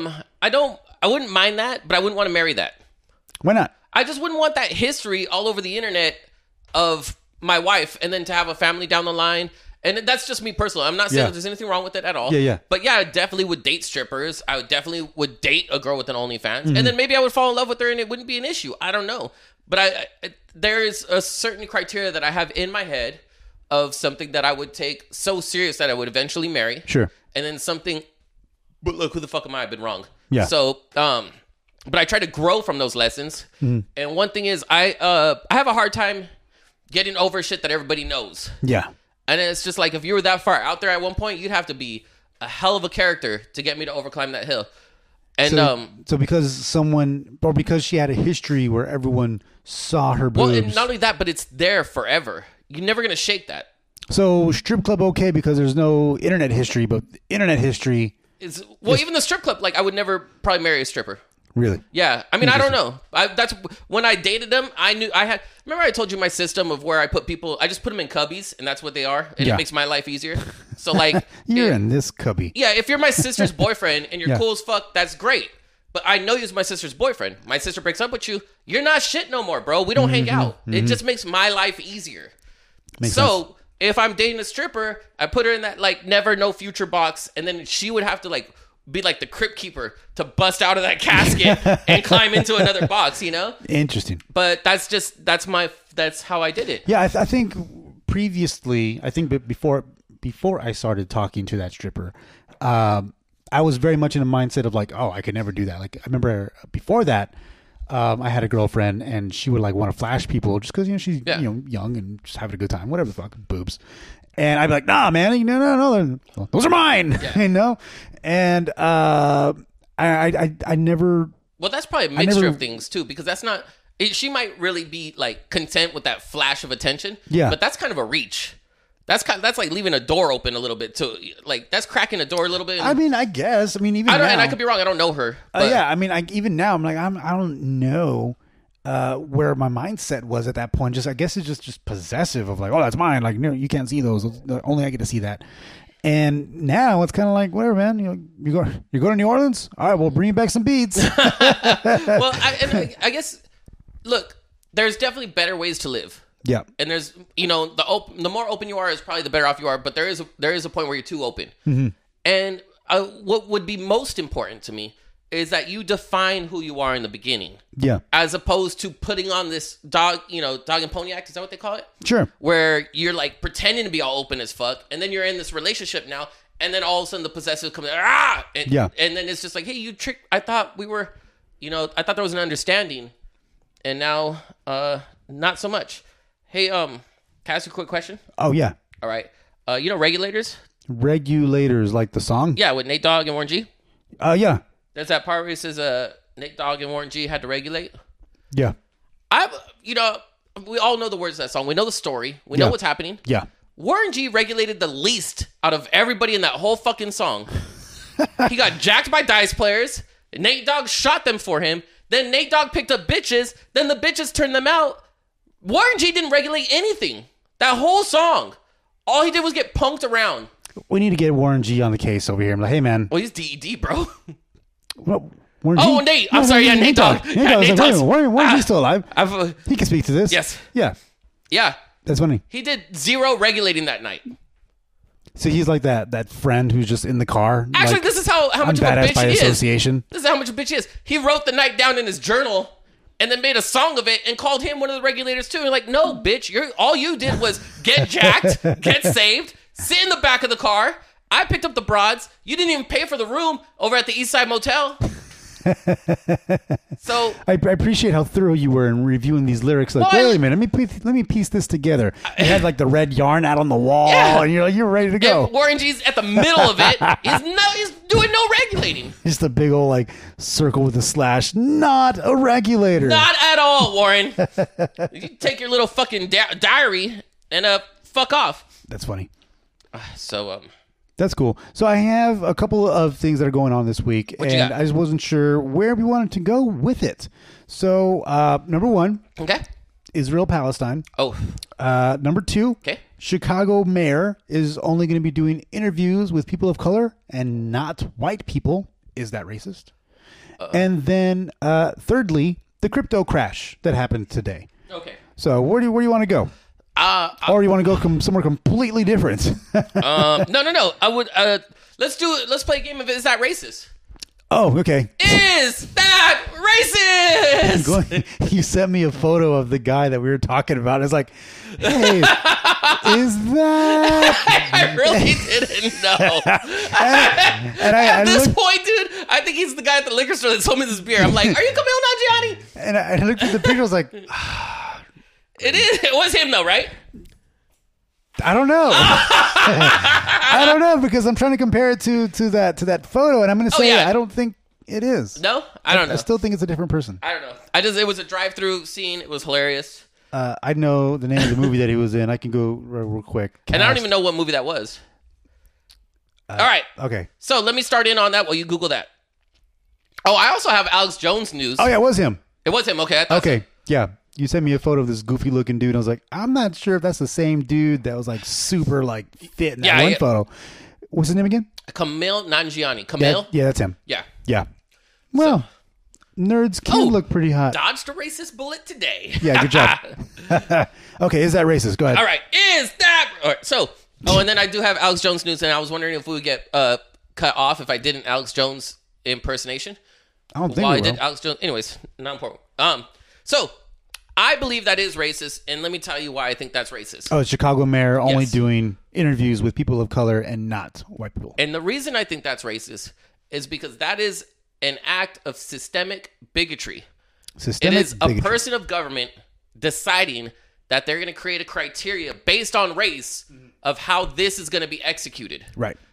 I wouldn't mind that, but I wouldn't want to marry that. Why not? I just wouldn't want that history all over the internet of my wife, and then to have a family down the line. And that's just me personally. I'm not saying Yeah. that there's anything wrong with it at all. Yeah, yeah. But yeah, I definitely would date strippers. I would definitely would date a girl with an OnlyFans, Mm-hmm. and then maybe I would fall in love with her, and it wouldn't be an issue. I don't know, but there is a certain criteria that I have in my head of something that I would take so serious that I would eventually marry. Sure. And then something. But look, who the fuck am I? I've been wrong. Yeah. So, but I try to grow from those lessons. Mm-hmm. And one thing is, I have a hard time getting over shit that everybody knows. Yeah. And it's just like, if you were that far out there at one point, you'd have to be a hell of a character to get me to overclimb that hill. And So because she had a history where everyone saw her boobs. well, and not only that, but it's there forever. You're never gonna shake that. So strip club okay because there's no internet history, but internet history Even the strip club, like I would never probably marry a stripper. really. Yeah, I mean, I don't know. That's when I dated them. I knew I had. Remember, I told you my system of where I put people. I just put them in cubbies, and that's what they are, and Yeah. it makes my life easier. So, like, You're in this cubby. yeah, if you're my sister's boyfriend and you're Yeah. cool as fuck, that's great. But I know you're my sister's boyfriend. My sister breaks up with you. You're not shit no more, bro. We don't hang out. It just makes my life easier. Makes so sense. if I'm dating a stripper, I put her in that like never no future box, and then she would have to like be like the crypt keeper to bust out of that casket and climb into another box, you know? Interesting. But that's how I did it. Yeah, I think previously, before I started talking to that stripper, I was very much in a mindset of like, oh, I could never do that. Like I remember before that, I had a girlfriend and she would like want to flash people just because she's Yeah. young and just having a good time, whatever the fuck, boobs. And I'd be like, nah, man, no, those are mine, Yeah. And I I never. Well, that's probably a mixture never- of things too, because that's not. She might really be like content with that flash of attention. Yeah. But that's kind of a reach. That's like leaving a door open a little bit too. Like that's cracking a door a little bit. I mean, I guess. I mean, even I don't, now, and I could be wrong. I don't know her. But yeah, I mean, even now, I'm like, I don't know where my mindset was at that point. Just, I guess it's just possessive of like, oh, that's mine. Like, no, you can't see those. Only I get to see that. And now it's kind of like, whatever, man. You go to New Orleans. All right, we'll bring you back some beats. well, I guess. Look, there's definitely better ways to live. Yeah, And there's, the more open you are is probably the better off you are. But there is a point where you're too open. Mm-hmm. And what would be most important to me is that you define who you are in the beginning, yeah, as opposed to putting on this dog and pony act. Is that what they call it? sure. Where you're like pretending to be all open as fuck, and then you're in this relationship now, and then all of a sudden the possessive comes, and, Yeah. and then it's just like, hey, you tricked. I thought we were, I thought there was an understanding, and now not so much. Hey, can I ask you a quick question? Oh yeah, All right. Regulators? Regulators, like the song. Yeah, with Nate Dogg and Warren G. Yeah, There's that part where it says Nate Dogg and Warren G had to regulate. yeah, We all know the words of that song. We know the story. We know Yeah. what's happening. yeah. Warren G regulated the least out of everybody in that whole fucking song. He got jacked by dice players. Nate Dogg shot them for him. Then Nate Dogg picked up bitches. Then the bitches turned them out. Warren G didn't regulate anything. That whole song. All he did was get punked around. We need to get Warren G on the case over here. I'm like, hey man, Well, he's DED, bro. Well, Warren Oh, G? Nate. I'm sorry. Yeah, Nate Dogg. Nate Yeah, Dogg. I was Nate like, wait a Dogg's- minute, Warren G's still alive. He can speak to this. Yes. Yeah, Yeah. that's funny. He did zero regulating that night. So he's like that friend who's just in the car. Actually, like, this is how I'm much of a badass bitch by he is. association. This is how much a bitch he is. He wrote the night down in his journal and then made a song of it and called him one of the regulators too. And like, no, bitch, all you did was get jacked, get saved, sit in the back of the car. I picked up the broads. You didn't even pay for the room over at the Eastside Motel. So I appreciate how thorough you were in reviewing these lyrics. Like, Well, wait a minute, let me piece this together. You had like the red yarn out on the wall, Yeah. and you're ready to go. and Warren G's at the middle of it. He's doing no regulating. Just a big old like circle with a slash. Not a regulator. Not at all, Warren. You take your little fucking diary and fuck off. That's funny. So That's cool. So I have a couple of things that are going on this week, What you and got? I just wasn't sure where we wanted to go with it. So number one, okay. Israel Palestine. Oh, Number two, okay. Chicago mayor is only going to be doing interviews with people of color and not white people. Is that racist? And then thirdly, the crypto crash that happened today. Okay. So where do you want to go? Or do you want to go somewhere completely different? No. I would. Let's do it. Let's play a game of Is That Racist? Oh, okay. Is that racist? You sent me a photo of the guy that we were talking about. It's like, hey, is that? I really didn't know. And At this looked, point, dude, I think he's the guy at the liquor store that sold me this beer. I'm like, are you Camille Nanjiani? and I looked at the picture. I was like, It is. It was him though, right? I don't know. I don't know because I'm trying to compare it to that photo, and I'm going to say yeah. I don't think it is. No, I don't know. I still think it's a different person. I don't know. It was a drive-through scene. It was hilarious. I know the name of the movie that he was in. I can go real quick. And I don't even know what movie that was. All right. Okay. So let me start in on that while you Google that. Oh, I also have Alex Jones news. Oh yeah, it was him. It was him. Okay. I thought so. Okay. Yeah. You sent me a photo of this goofy looking dude. I was like, I'm not sure if that's the same dude that was like super like fit in that Yeah, one yeah. photo. What's his name again? Camille Nanjiani. Camille? Yeah, that's him. Yeah. Yeah. Well, nerds can Oh, look pretty hot. Dodged a racist bullet today. Yeah, good job. Okay, is that racist? Go ahead. All right. Is that... All right. So, and then I do have Alex Jones news, and I was wondering if we would get cut off if I did an Alex Jones impersonation. I don't think While we I will. did Alex Jones. Anyways, not important. So, I believe that is racist, and let me tell you why I think that's racist. Oh, Chicago mayor only Yes. doing interviews with people of color and not white people. And the reason I think that's racist is because that is an act of systemic bigotry. Systemic It is a bigotry. person of government deciding that they're going to create a criteria based on race of how this is going to be executed. Right.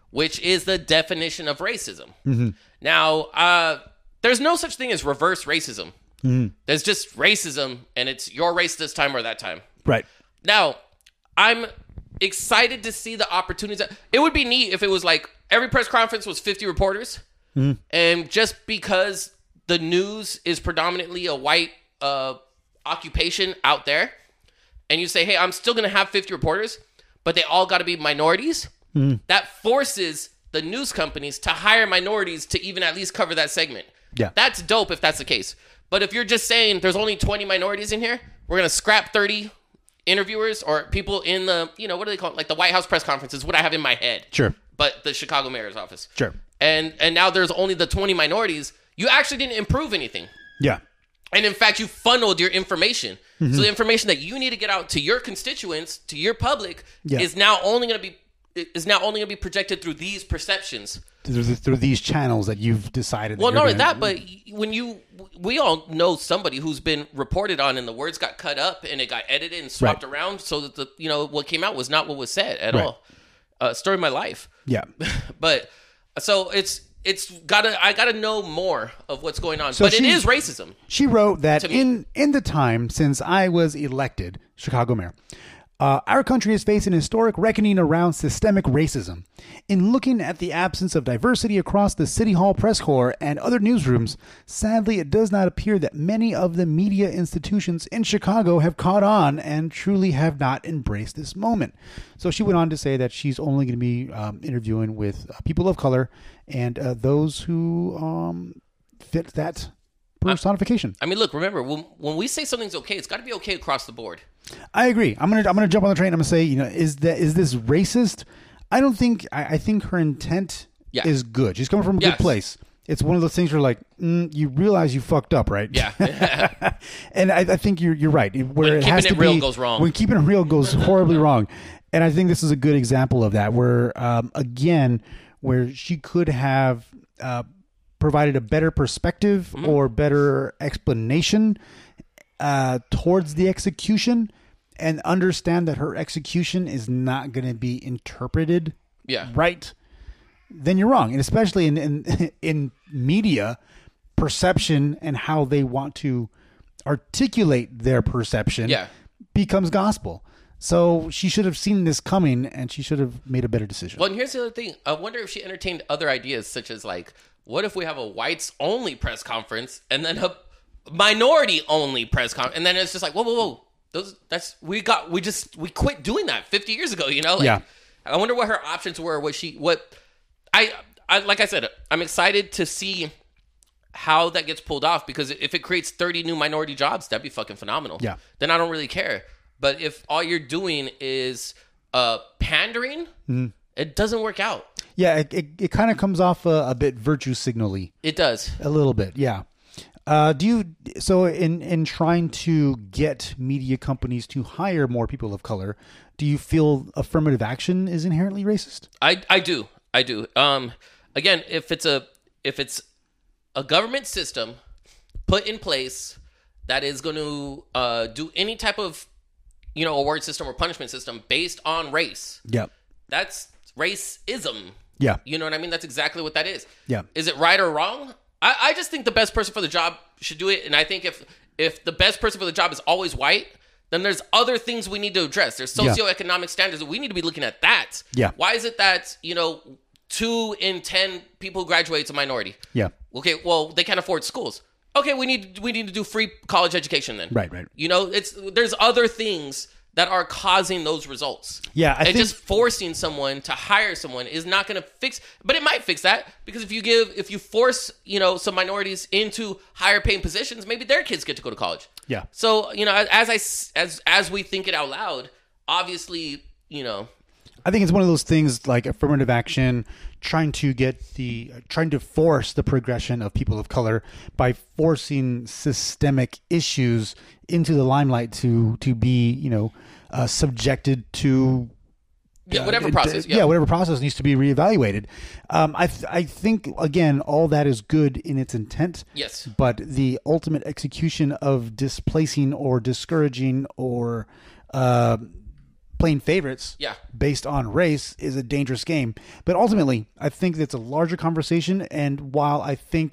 which is the definition of racism. Now, there's no such thing as reverse racism. There's just racism, and it's your race this time or that time. Right. Now, I'm excited to see the opportunities. It would be neat if it was like every press conference was 50 reporters, and just because the news is predominantly a white occupation out there, and you say, hey, I'm still going to have 50 reporters, but they all got to be minorities, that forces the news companies to hire minorities to even at least cover that segment. Yeah. That's dope if that's the case. But if you're just saying there's only 20 minorities in here, we're going to scrap 30 interviewers or people in the, what do they call it? Like the White House press conference is what I have in my head. Sure. But the Chicago mayor's office. Sure. And now there's only the 20 minorities. You actually didn't improve anything. Yeah. And in fact, you funneled your information. So the information that you need to get out to your constituents, to your public, is now only going to be projected through these perceptions. Through these channels that you've decided. Well, not only that, but we all know somebody who's been reported on, and the words got cut up, and it got edited and swapped around, so that what came out was not what was said at all. Story of my life. Yeah. But so I gotta know more of what's going on. So but it is racism. She wrote that in the time since I was elected Chicago mayor, our country has faced an historic reckoning around systemic racism. In looking at the absence of diversity across the City Hall press corps and other newsrooms, sadly, it does not appear that many of the media institutions in Chicago have caught on and truly have not embraced this moment. So she went on to say that she's only going to be interviewing with people of color and those who fit that personification. I mean, look, remember, when we say something's okay, it's got to be okay across the board. I agree. I'm gonna jump on the train. I'm gonna say, is this racist? I don't think. I think her intent is good. She's coming from a good place. It's one of those things where like you realize you fucked up, right? Yeah. And I think you're right. Where when it has keeping to it real be, goes wrong. When keeping it real goes horribly wrong. And I think this is a good example of that. Where again, where she could have provided a better perspective or better explanation towards the execution, and understand that her execution is not going to be interpreted right, then you're wrong. And especially in media perception and how they want to articulate their perception becomes gospel. So she should have seen this coming, and she should have made a better decision. Well, and here's the other thing. I wonder if she entertained other ideas, such as like, what if we have a whites only press conference and then a minority only press conference, and then it's just like, whoa. We quit doing that 50 years ago, I wonder what her options were. I like I said, I'm excited to see how that gets pulled off, because if it creates 30 new minority jobs, that'd be fucking phenomenal. Yeah. Then I don't really care. But if all you're doing is pandering, it doesn't work out. Yeah, it kind of comes off a bit virtue signal-y. It does. A little bit, yeah. In trying to get media companies to hire more people of color, do you feel affirmative action is inherently racist? I do. Again, if it's a government system put in place that is going to do any type of award system or punishment system based on race, that's racism. Yeah. You know what I mean? That's exactly what that is. Yeah. Is it right or wrong? I just think the best person for the job should do it. And I think if the best person for the job is always white, then there's other things we need to address. There's socioeconomic standards that we need to be looking at that. Yeah. Why is it that, 2 in 10 people who graduate is a minority? Yeah. Okay, well, they can't afford schools. Okay, we need to do free college education then. Right. There's other things that are causing those results. Yeah, I think just forcing someone to hire someone is not going to fix, but it might fix that, because if you force, some minorities into higher paying positions, maybe their kids get to go to college. Yeah. So, as we think it out loud, obviously, I think it's one of those things like affirmative action, trying to force the progression of people of color by forcing systemic issues into the limelight to be, subjected to whatever process. Whatever process needs to be reevaluated. I think again, all that is good in its intent. Yes. But the ultimate execution of displacing or discouraging or playing favorites Yeah. based on race is a dangerous game. But ultimately, I think it's a larger conversation. And while I think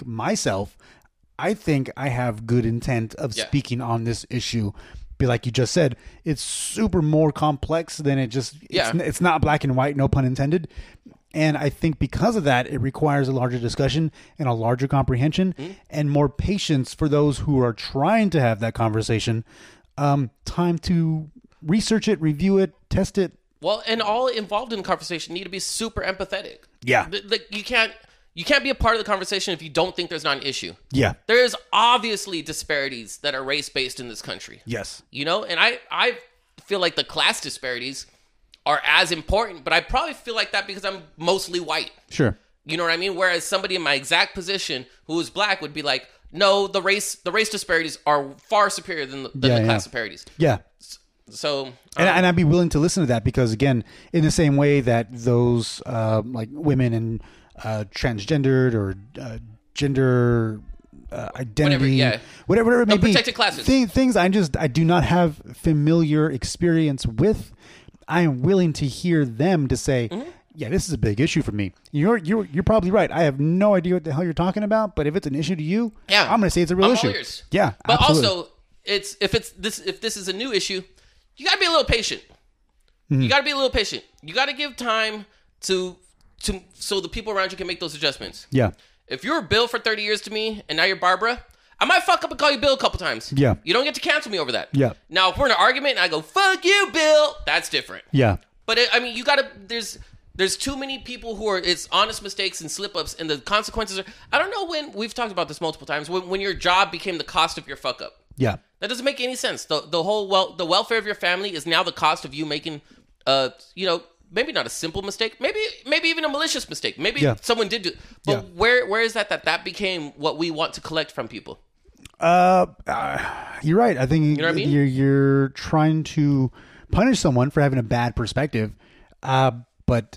I have good intent of Yeah. speaking on this issue. But like you just said, it's super more complex than it just. Yeah. It's not black and white, no pun intended. And I think because of that, it requires a larger discussion and a larger comprehension and more patience for those who are trying to have that conversation. Time to research it, review it, test it. Well, and all involved in the conversation need to be super empathetic. Yeah. Like you can't be a part of the conversation if you don't think there's not an issue. Yeah. There is obviously disparities that are race-based in this country. Yes. You know, and I feel like the class disparities are as important, but I probably feel like that because I'm mostly white. Sure. You know what I mean? Whereas somebody in my exact position who is black would be like, no, the race disparities are far superior than the class disparities. Yeah. So, And I'd be willing to listen to that because, again, in the same way that those like women and transgendered or gender identity, whatever it may be, protected classes. Things I do not have familiar experience with. I am willing to hear them to say, yeah, this is a big issue for me. You're probably right. I have no idea what the hell you're talking about, but if it's an issue to you, Yeah. I'm going to say it's a real I'm issue. all ears. Yeah, But absolutely. also, if this is a new issue, you got to be a little patient. You got to be a little patient. You got to give time to so the people around you can make those adjustments. Yeah. If you're Bill for 30 years to me and now you're Barbara, I might fuck up and call you Bill a couple times. Yeah. You don't get to cancel me over that. Yeah. Now, if we're in an argument and I go, fuck you, Bill, that's different. Yeah. But you got to, there's too many people who it's honest mistakes and slip ups, and the consequences are, I don't know when, we've talked about this multiple times, when your job became the cost of your fuck up. Yeah. That doesn't make any sense. The whole the welfare of your family is now the cost of you making, maybe not a simple mistake, maybe even a malicious mistake. Maybe Yeah. someone did do. But Yeah. where is that became what we want to collect from people? You're right. I think know what I mean? you're trying to punish someone for having a bad perspective, but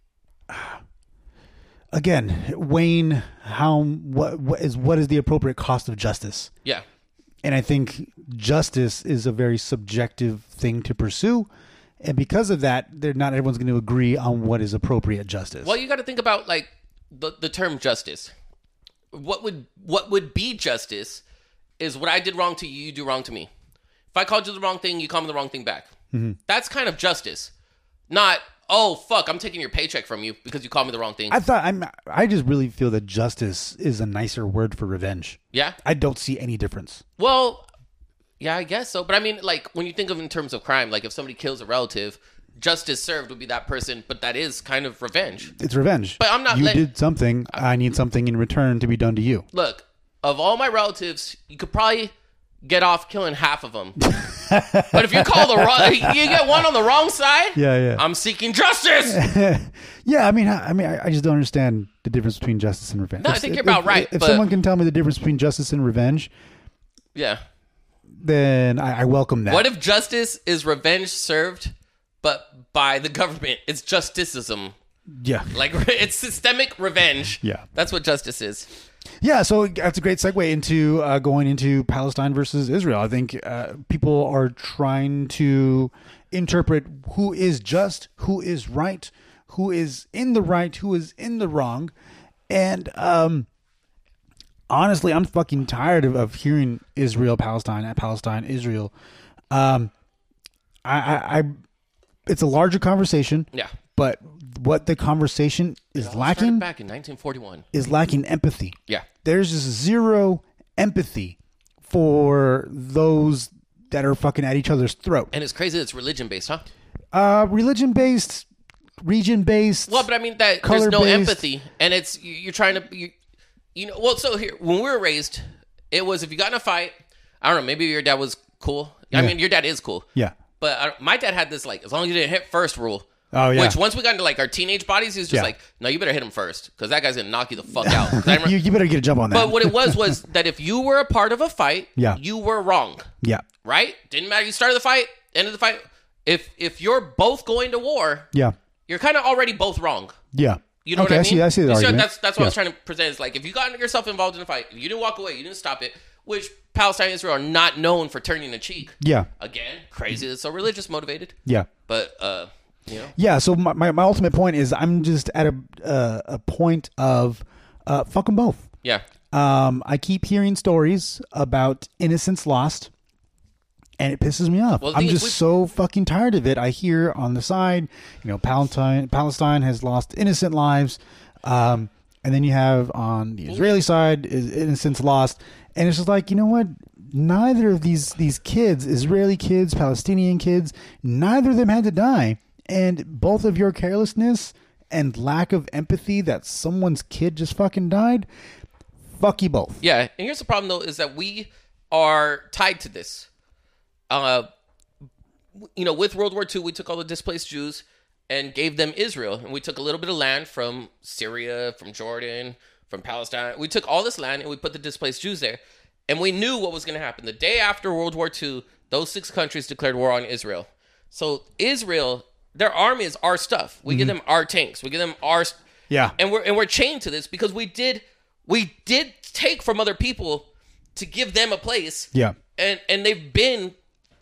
again, weighing what is the appropriate cost of justice. Yeah. And I think justice is a very subjective thing to pursue. And because of that, not everyone's going to agree on what is appropriate justice. Well, you got to think about like the term justice. What would be justice is what I did wrong to you, you do wrong to me. If I called you the wrong thing, you call me the wrong thing back. That's kind of justice. Not, oh fuck, I'm taking your paycheck from you because you called me the wrong thing. I just really feel that justice is a nicer word for revenge. Yeah. I don't see any difference. Well, yeah, I guess so. But I mean, like, when you think of in terms of crime, like if somebody kills a relative, justice served would be that person, but that is kind of revenge. It's revenge. But I'm not You letting- did something. I need something in return to be done to you. Look, of all my relatives, you could probably get off killing half of them. But if you call you get one on the wrong side, Yeah. I'm seeking justice. Yeah, I mean, I just don't understand the difference between justice and revenge. No, I think you're about right, If but- someone can tell me the difference between justice and revenge, Yeah. then I welcome that. What if justice is revenge served, but by the government? It's justicism. Yeah. Like, it's systemic revenge. Yeah. That's what justice is. Yeah, so that's a great segue into going into Palestine versus Israel. I think people are trying to interpret who is just, who is right, who is in the right, who is in the wrong. And honestly, I'm fucking tired of hearing Israel, Palestine, Palestine, Israel. It's a larger conversation. Yeah. But what the conversation is Started lacking back in 1941. is lacking empathy. Yeah. There's just zero empathy for those that are fucking at each other's throat. And it's crazy that it's religion based, huh? Religion based, region based. Well, but I mean that there's no color-based. empathy, and it's you're trying to well. So here, when we were raised, it was if you got in a fight, I don't know, maybe your dad was cool. I mean, your dad is cool. Yeah. But my dad had this like as long as you didn't hit first rule. Oh, yeah. Which once we got into like our teenage bodies, he was just Yeah. like, no, you better hit him first because that guy's gonna knock you the fuck out. 'Cause I remember- You better get a jump on that. but what it was that if you were a part of a fight, Yeah. you were wrong. Yeah. Right? Didn't matter. You started the fight, ended the fight. If you're both going to war, Yeah. you're kind of already both wrong. Yeah. You know Okay, what I mean? I see the You argument. That's what I was Yeah. trying to present. Is like if you got yourself involved in a fight, if you didn't walk away, you didn't stop it. which Palestine and Israel are not known for turning a cheek. Yeah. Again, crazy. It's so religious motivated. Yeah. But, you know. Yeah. So my ultimate point is I'm just at a point of fuck them both. Yeah. I keep hearing stories about innocents lost, and it pisses me off. Well, the I'm thing is, just so fucking tired of it. I hear on the side, Palestine has lost innocent lives, and then you have on the Israeli side is innocents lost, and it's just like, you know what? Neither of these kids, Israeli kids, Palestinian kids, neither of them had to die, and both of your carelessness and lack of empathy that someone's kid just fucking died. Fuck you both. Yeah, and here's the problem, though, is that we are tied to this. You know, with World War II, we took all the displaced Jews and gave them Israel. And we took a little bit of land from Syria, from Jordan, from Palestine. We took all this land and we put the displaced Jews there. And we knew what was going to happen. The day after World War II, those 6 countries declared war on Israel. So Israel, their army is our stuff. We give them our tanks. We give them our... Yeah. And we're chained to this because we did take from other people to give them a place. Yeah. And they've been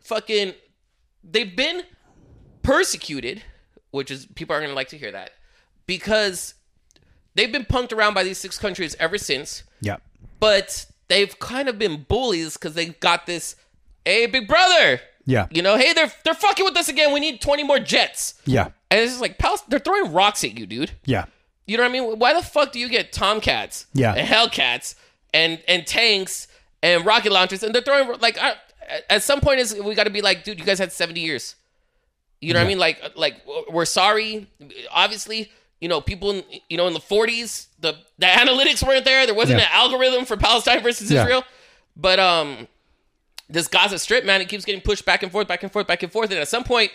persecuted, which is, people aren't going to like to hear that, because they've been punked around by these 6 countries ever since. Yeah. But they've kind of been bullies because they've got this, hey, big brother. Yeah. You know, hey, they're fucking with us again. We need 20 more jets. Yeah. And it's just like, they're throwing rocks at you, dude. Yeah. You know what I mean? Why the fuck do you get Tomcats Yeah. and Hellcats and tanks and rocket launchers, and they're throwing, like, at some point we got to be like, dude, you guys had 70 years. You know what I mean? Like we're sorry. Obviously, you know, people in the 40s, the analytics weren't there. There wasn't an algorithm for Palestine versus Israel. But this Gaza Strip, man, it keeps getting pushed back and forth, back and forth, back and forth. And at some point,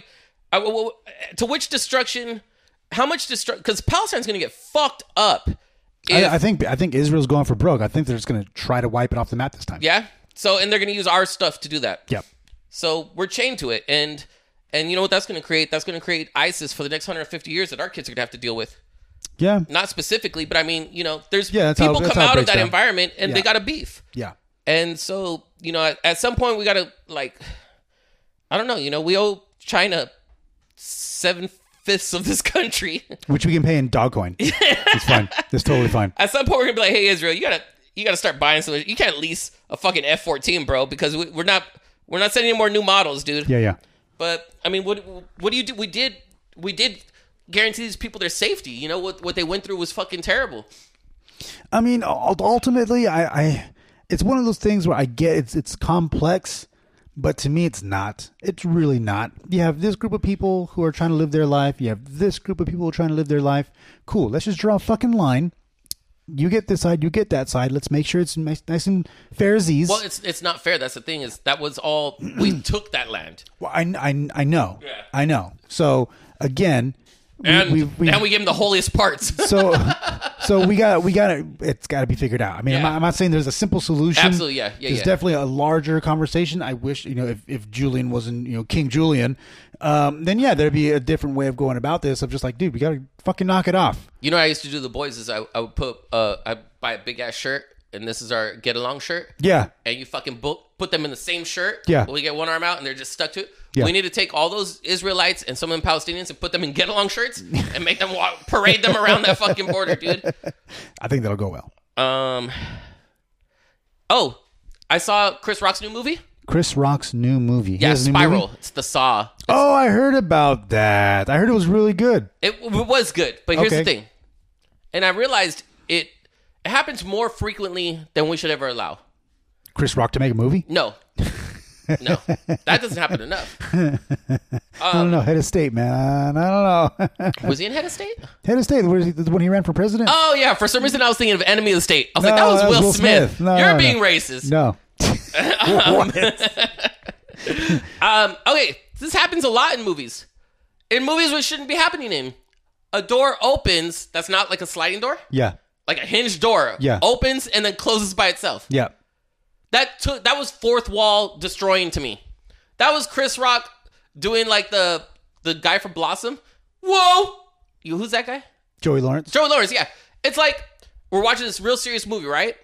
to which destruction? How much destruction? Because Palestine's going to get fucked up. I think Israel's going for broke. I think they're just going to try to wipe it off the map this time. Yeah. So, and they're going to use our stuff to do that. Yep. So we're chained to it, and you know what that's going to create? That's going to create ISIS for the next 150 years that our kids are going to have to deal with. Yeah. Not specifically, but I mean, you know, there's that's people how come out of breaks that down. environment and they got a beef. Yeah. And so, you know, at some point we got to, like, I don't know, you know, we owe China 7/5 of this country, which we can pay in Dogcoin. It's fine. It's totally fine. At some point we're gonna be like, hey, Israel, you gotta start buying some. You can't lease a fucking F-14, bro, because we're not sending any more new models, dude. Yeah. But I mean, what do you do? We did guarantee these people their safety. You know what they went through was fucking terrible. I mean, ultimately, I it's one of those things where I get it's complex, but to me, it's not. It's really not. You have this group of people who are trying to live their life. You have this group of people who are trying to live their life. Cool. Let's just draw a fucking line. You get this side, you get that side. Let's make sure it's nice and fair as ease. Well, it's not fair. That's the thing, is that was all we took that land. Well, I know. Yeah. I know. So again, And we give them the holiest parts. So we got it's got to be figured out. I mean, Yeah. I'm not saying there's a simple solution. Absolutely, yeah. There's definitely a larger conversation. I wish, if Julian wasn't, King Julian, then yeah, there'd be a different way of going about this. Of just like, dude, we got to fucking knock it off. You know what I used to do to the boys is I would put I buy a big ass shirt, and this is our get along shirt. Yeah. And you fucking put them in the same shirt. Yeah. We get one arm out and they're just stuck to it. Yeah. We need to take all those Israelites and some of them Palestinians and put them in get along shirts and make them parade them around that fucking border, dude. I think that'll go well. Oh, I saw Chris Rock's new movie. Chris Rock's new movie. He Yeah, has a new Spiral. movie? It's the Saw. Oh, I heard about that. I heard it was really good. It was good, but here's Okay. the thing. And I realized it happens more frequently than we should ever allow. Chris Rock to make a movie? No. No. That doesn't happen enough. I don't know. Head of State, man. I don't know. Was he in Head of State? Head of State, when he ran for president? Oh, yeah. For some reason, I was thinking of Enemy of the State. I was like, No, that was Will Smith. No, You're no, being no. racist. No. Okay. This happens a lot in movies. In movies which shouldn't be happening in. A door opens. That's not like a sliding door. Yeah. Like a hinged door. Yeah. Opens and then closes by itself. Yeah. That was fourth wall destroying to me. That was Chris Rock doing like the guy from Blossom. Whoa! Who's that guy? Joey Lawrence. Joey Lawrence, yeah. It's like we're watching this real serious movie, right?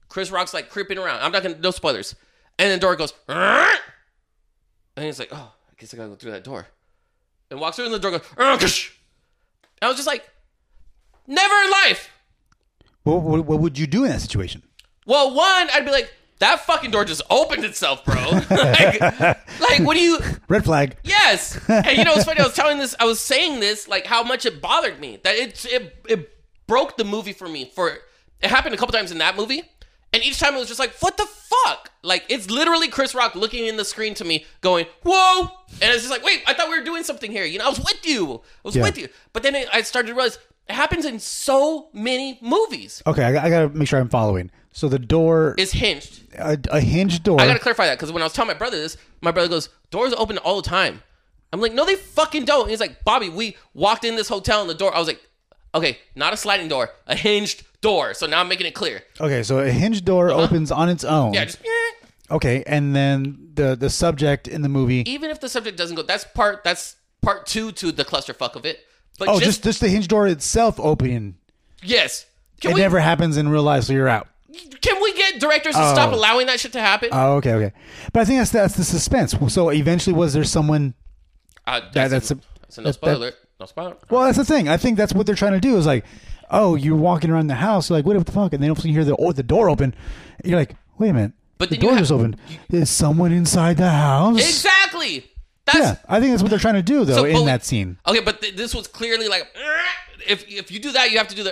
Chris Rock's like creeping around. I'm not gonna, no spoilers. And then the door goes, "Argh!" And he's like, oh, I guess I gotta go through that door. And walks through and the door goes, "Argh!" I was just like, never in life. What would you do in that situation? Well, one, I'd be like, that fucking door just opened itself, bro. like, what do you... Red flag. Yes. And you know, it's funny. I was saying this, like, how much it bothered me. That it broke the movie for me. It happened a couple times in that movie. And each time it was just like, what the fuck? Like, it's literally Chris Rock looking in the screen to me going, whoa. And it's just like, wait, I thought we were doing something here. You know, I was with you. But then I started to realize it happens in so many movies. Okay, I got to make sure I'm following. So the door It's hinged. a hinged door. I got to clarify that because when I was telling my brother this, my brother goes, doors open all the time. I'm like, no, they fucking don't. And he's like, Bobby, we walked in this hotel and the door. I was like, okay, not a sliding door, a hinged door. So now I'm making it clear. Okay, so a hinged door opens on its own. Yeah, just... Okay, and then the subject in the movie. Even if the subject doesn't go, that's part 2 to the clusterfuck of it. But Oh, just the hinge door itself opening. yes. It never happens in real life, so you're out. Can we get directors to stop allowing that shit to happen? Oh, okay. But I think that's the suspense. So eventually, was there someone? That's a no spoiler alert. No spoiler. Well, that's the thing. I think that's what they're trying to do. Is like, oh, you're walking around the house, you're like, what the fuck? And then you hear the door open. And you're like, wait a minute. But the then you door just opened. Is someone inside the house? Exactly. Yeah, I think that's what they're trying to do, though, in that scene. Okay, but this was clearly like, if you do that, you have to do the...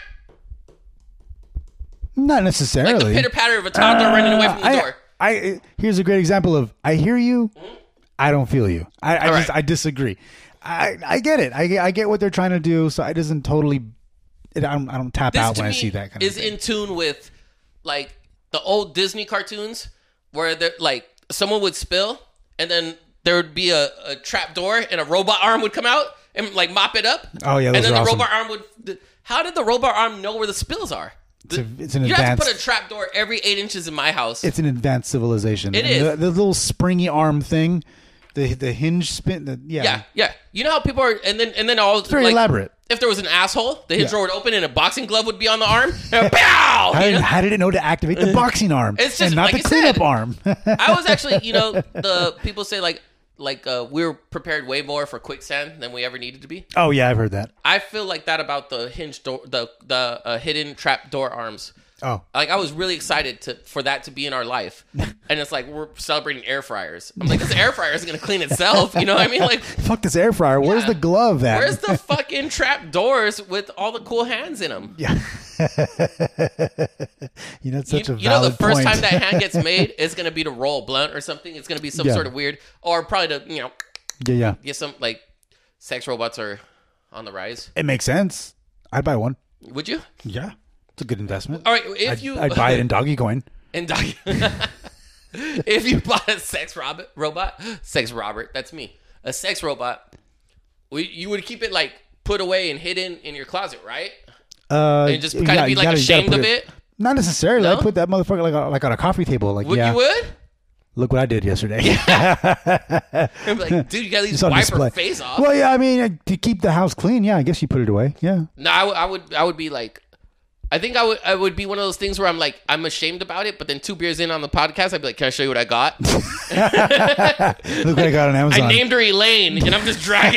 Not necessarily. Like the pitter-patter of a toddler running away from the door. Here's a great example of, I hear you, I don't feel you. I disagree. I get it. I get what they're trying to do, so I doesn't totally... I don't tap out when I see that kind of thing. Is in tune with, like, the old Disney cartoons where they're like, someone would spill, and then there would be a trap door, and a robot arm would come out and, like, mop it up. Oh, yeah, and then the awesome. robot arm would... How did the robot arm know where the spills are? It's an you advanced... have to put a trap door every 8 inches in my house. It's an advanced civilization. It And is. the little springy arm thing, the hinge spin. Yeah. You know how people are, and then all It's very like, elaborate. If there was an asshole, the hinge Yeah. door would open and a boxing glove would be on the arm. And pow! You know? How did it know to activate the boxing arm It's just and not like the you cleanup said. arm? I was actually, the people say like we were prepared way more for quicksand than we ever needed to be. Oh yeah, I've heard that. I feel like that about the hinge door, the hidden trap door arms. Oh, Like I was really excited for that to be in our life, and it's like we're celebrating air fryers. I'm like, this air fryer is gonna clean itself. You know what I mean? Like, fuck this air fryer. Where's the glove at? where's the fucking trap doors with all the cool hands in them? Yeah. That's such a valid You know, the first point. time that hand gets made, it's gonna be to roll a blunt or something. It's gonna be some Yeah. sort of weird, or probably to yeah, get some like sex robots are on the rise. it makes sense. I'd buy one. Would you? Yeah, it's a good investment. All right, if I'd buy it in doggy coin. and if you bought a sex robot, that's me, a sex robot, you would keep it like put away and hidden in your closet, right? And just kind of be like ashamed of it. Not necessarily. No? I put that motherfucker like on a coffee table. Like, You would? Look what I did yesterday. And be like, dude, you gotta at least It's on wipe display. her face off. Well, yeah, I mean, to keep the house clean, yeah, I guess you put it away. Yeah. No, I would be like, I think I would be one of those things where I'm like, I'm ashamed about it, but then 2 beers in on the podcast, I'd be like, can I show you what I got? Look what I got on Amazon. I named her Elaine, and I'm just dragging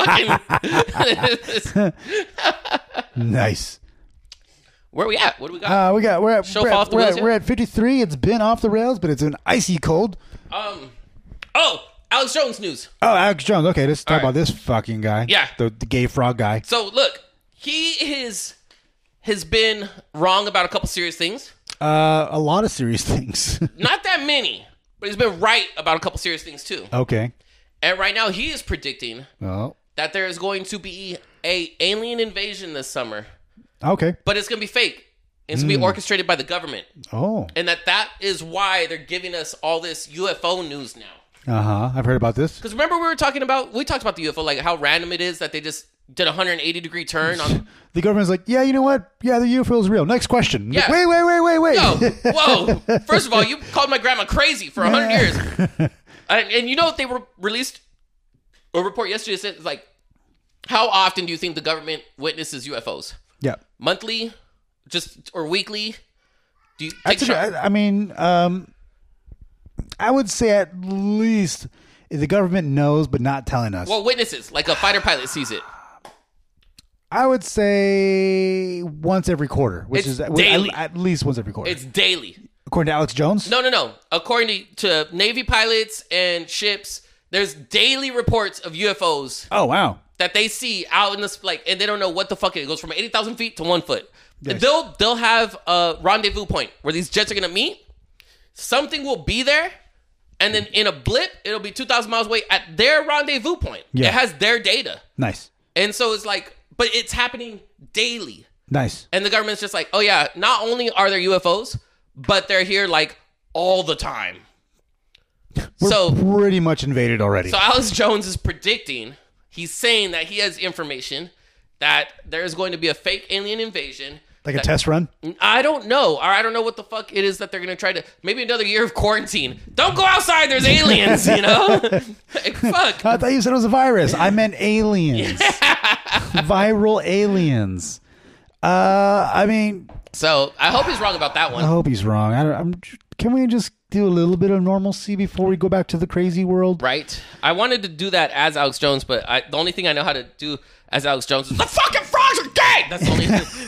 this fucking. Nice. Where we at? What do we got? We're at 53. It's been off the rails, but it's an icy cold. Oh, Alex Jones news. Oh, Alex Jones. Okay, let's talk All right. about this fucking guy. Yeah. The gay frog guy. So look, he has been wrong about a couple serious things. A lot of serious things. Not that many, but he's been right about a couple serious things too. Okay. And right now he is predicting Oh. that there is going to be a alien invasion this summer, Okay. but it's going to be fake. It's going to be orchestrated by the government. Oh. And that is why they're giving us all this UFO news now. Uh-huh. I've heard about this. Because remember we talked about the UFO, like how random it is that they just did a 180-degree turn on. The government's like, yeah, you know what? Yeah, the UFO is real. Next question. Yeah. Like, wait. No, whoa. First of all, you called my grandma crazy for 100 years. And you know what they released a report yesterday that said, like, how often do you think the government witnesses UFOs? Yeah. Monthly? Or weekly? Do you take That's shock? I mean, I would say at least the government knows, but not telling us. Well, witnesses, like a fighter pilot sees it. I would say once every quarter, which It's is daily. at least once every quarter. It's daily. According to Alex Jones? No. According to Navy pilots and ships, there's daily reports of UFOs Oh, wow. that they see out in this, like, and they don't know what the fuck it goes from 80,000 feet to 1 foot. Yes. They'll have a rendezvous point where these jets are gonna meet. Something will be there, and then in a blip, it'll be 2,000 miles away at their rendezvous point. Yeah. It has their data, Nice. and so it's like, but it's happening daily. Nice. And the government's just like, oh yeah, not only are there UFOs, but they're here like all the time. We're pretty much invaded already. So Alex Jones is predicting, he's saying that he has information that there's going to be a fake alien invasion. like a test run? I don't know. Or I don't know what the fuck it is that they're going to try to, maybe another year of quarantine. Don't go outside, there's aliens, you know? Like, fuck. I thought you said it was a virus. I meant aliens. Viral aliens. I mean, So I hope he's wrong about that I one. hope he's wrong. Can we just do a little bit of normalcy before we go back to the crazy world? Right? I wanted to do that as Alex Jones, but the only thing I know how to do as Alex Jones is the fucking frogs are gay! That's the only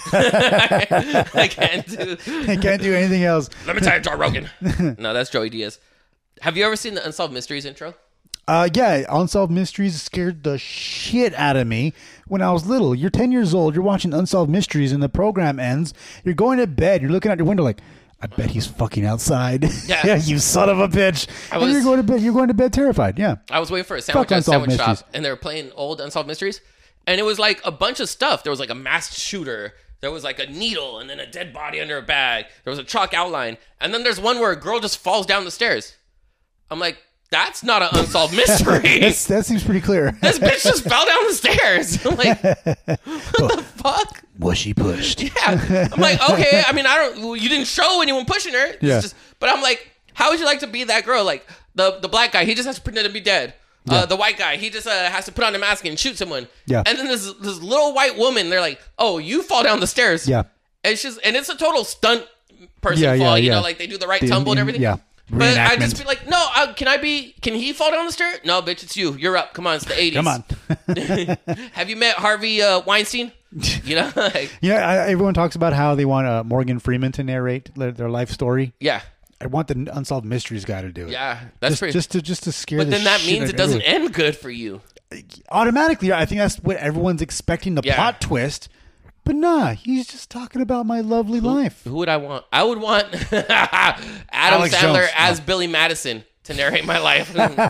thing I can't do. I can't do anything else. Let me tell you, Joe Rogan. No, that's Joey Diaz. Have you ever seen the Unsolved Mysteries intro? Yeah, Unsolved Mysteries scared the shit out of me when I was little. You're 10 years old. You're watching Unsolved Mysteries and the program ends. You're going to bed. You're looking out your window like, I bet he's fucking outside. Yeah. You son of a bitch. And you're going to bed. You're going to bed terrified. Yeah. I was waiting for a sandwich Fuck at a Unsolved sandwich shop, Mysteries. and they were playing old Unsolved Mysteries, and it was like a bunch of stuff. There was like a masked shooter. There was like a needle, and then a dead body under a bag. There was a chalk outline, and then there's one where a girl just falls down the stairs. I'm like, that's not an unsolved mystery. That seems pretty clear. This bitch just fell down the stairs. I'm like, what the fuck? Was she pushed? Yeah. I'm like, okay. I mean, you didn't show anyone pushing her. It's Yeah. but I'm like, how would you like to be that girl? Like the black guy, he just has to pretend to be dead. Yeah. The white guy, he just has to put on a mask and shoot someone. Yeah. And then this little white woman, they're like, oh, you fall down the stairs. Yeah. And it's a total stunt person Yeah, fall. yeah, You know, yeah. like they do the right tumble and everything. Yeah. But I just Reenactment. be like, no, can he fall down the stair? No, bitch, it's you. You're up. Come on, it's the 80s. Come on. Have you met Harvey Weinstein? You know, like, Everyone talks about how they want Morgan Freeman to narrate their life story. yeah. I want the Unsolved Mysteries guy to do it. Yeah, that's pretty. just to scare. But the then that shit means out it of doesn't everyone. end good for you. Automatically. I think that's what everyone's expecting, the Yeah. plot twist. But nah, he's just talking about my lovely life. Who would I want? I would want Adam Alex Sandler Jones. as Billy Madison to narrate my life.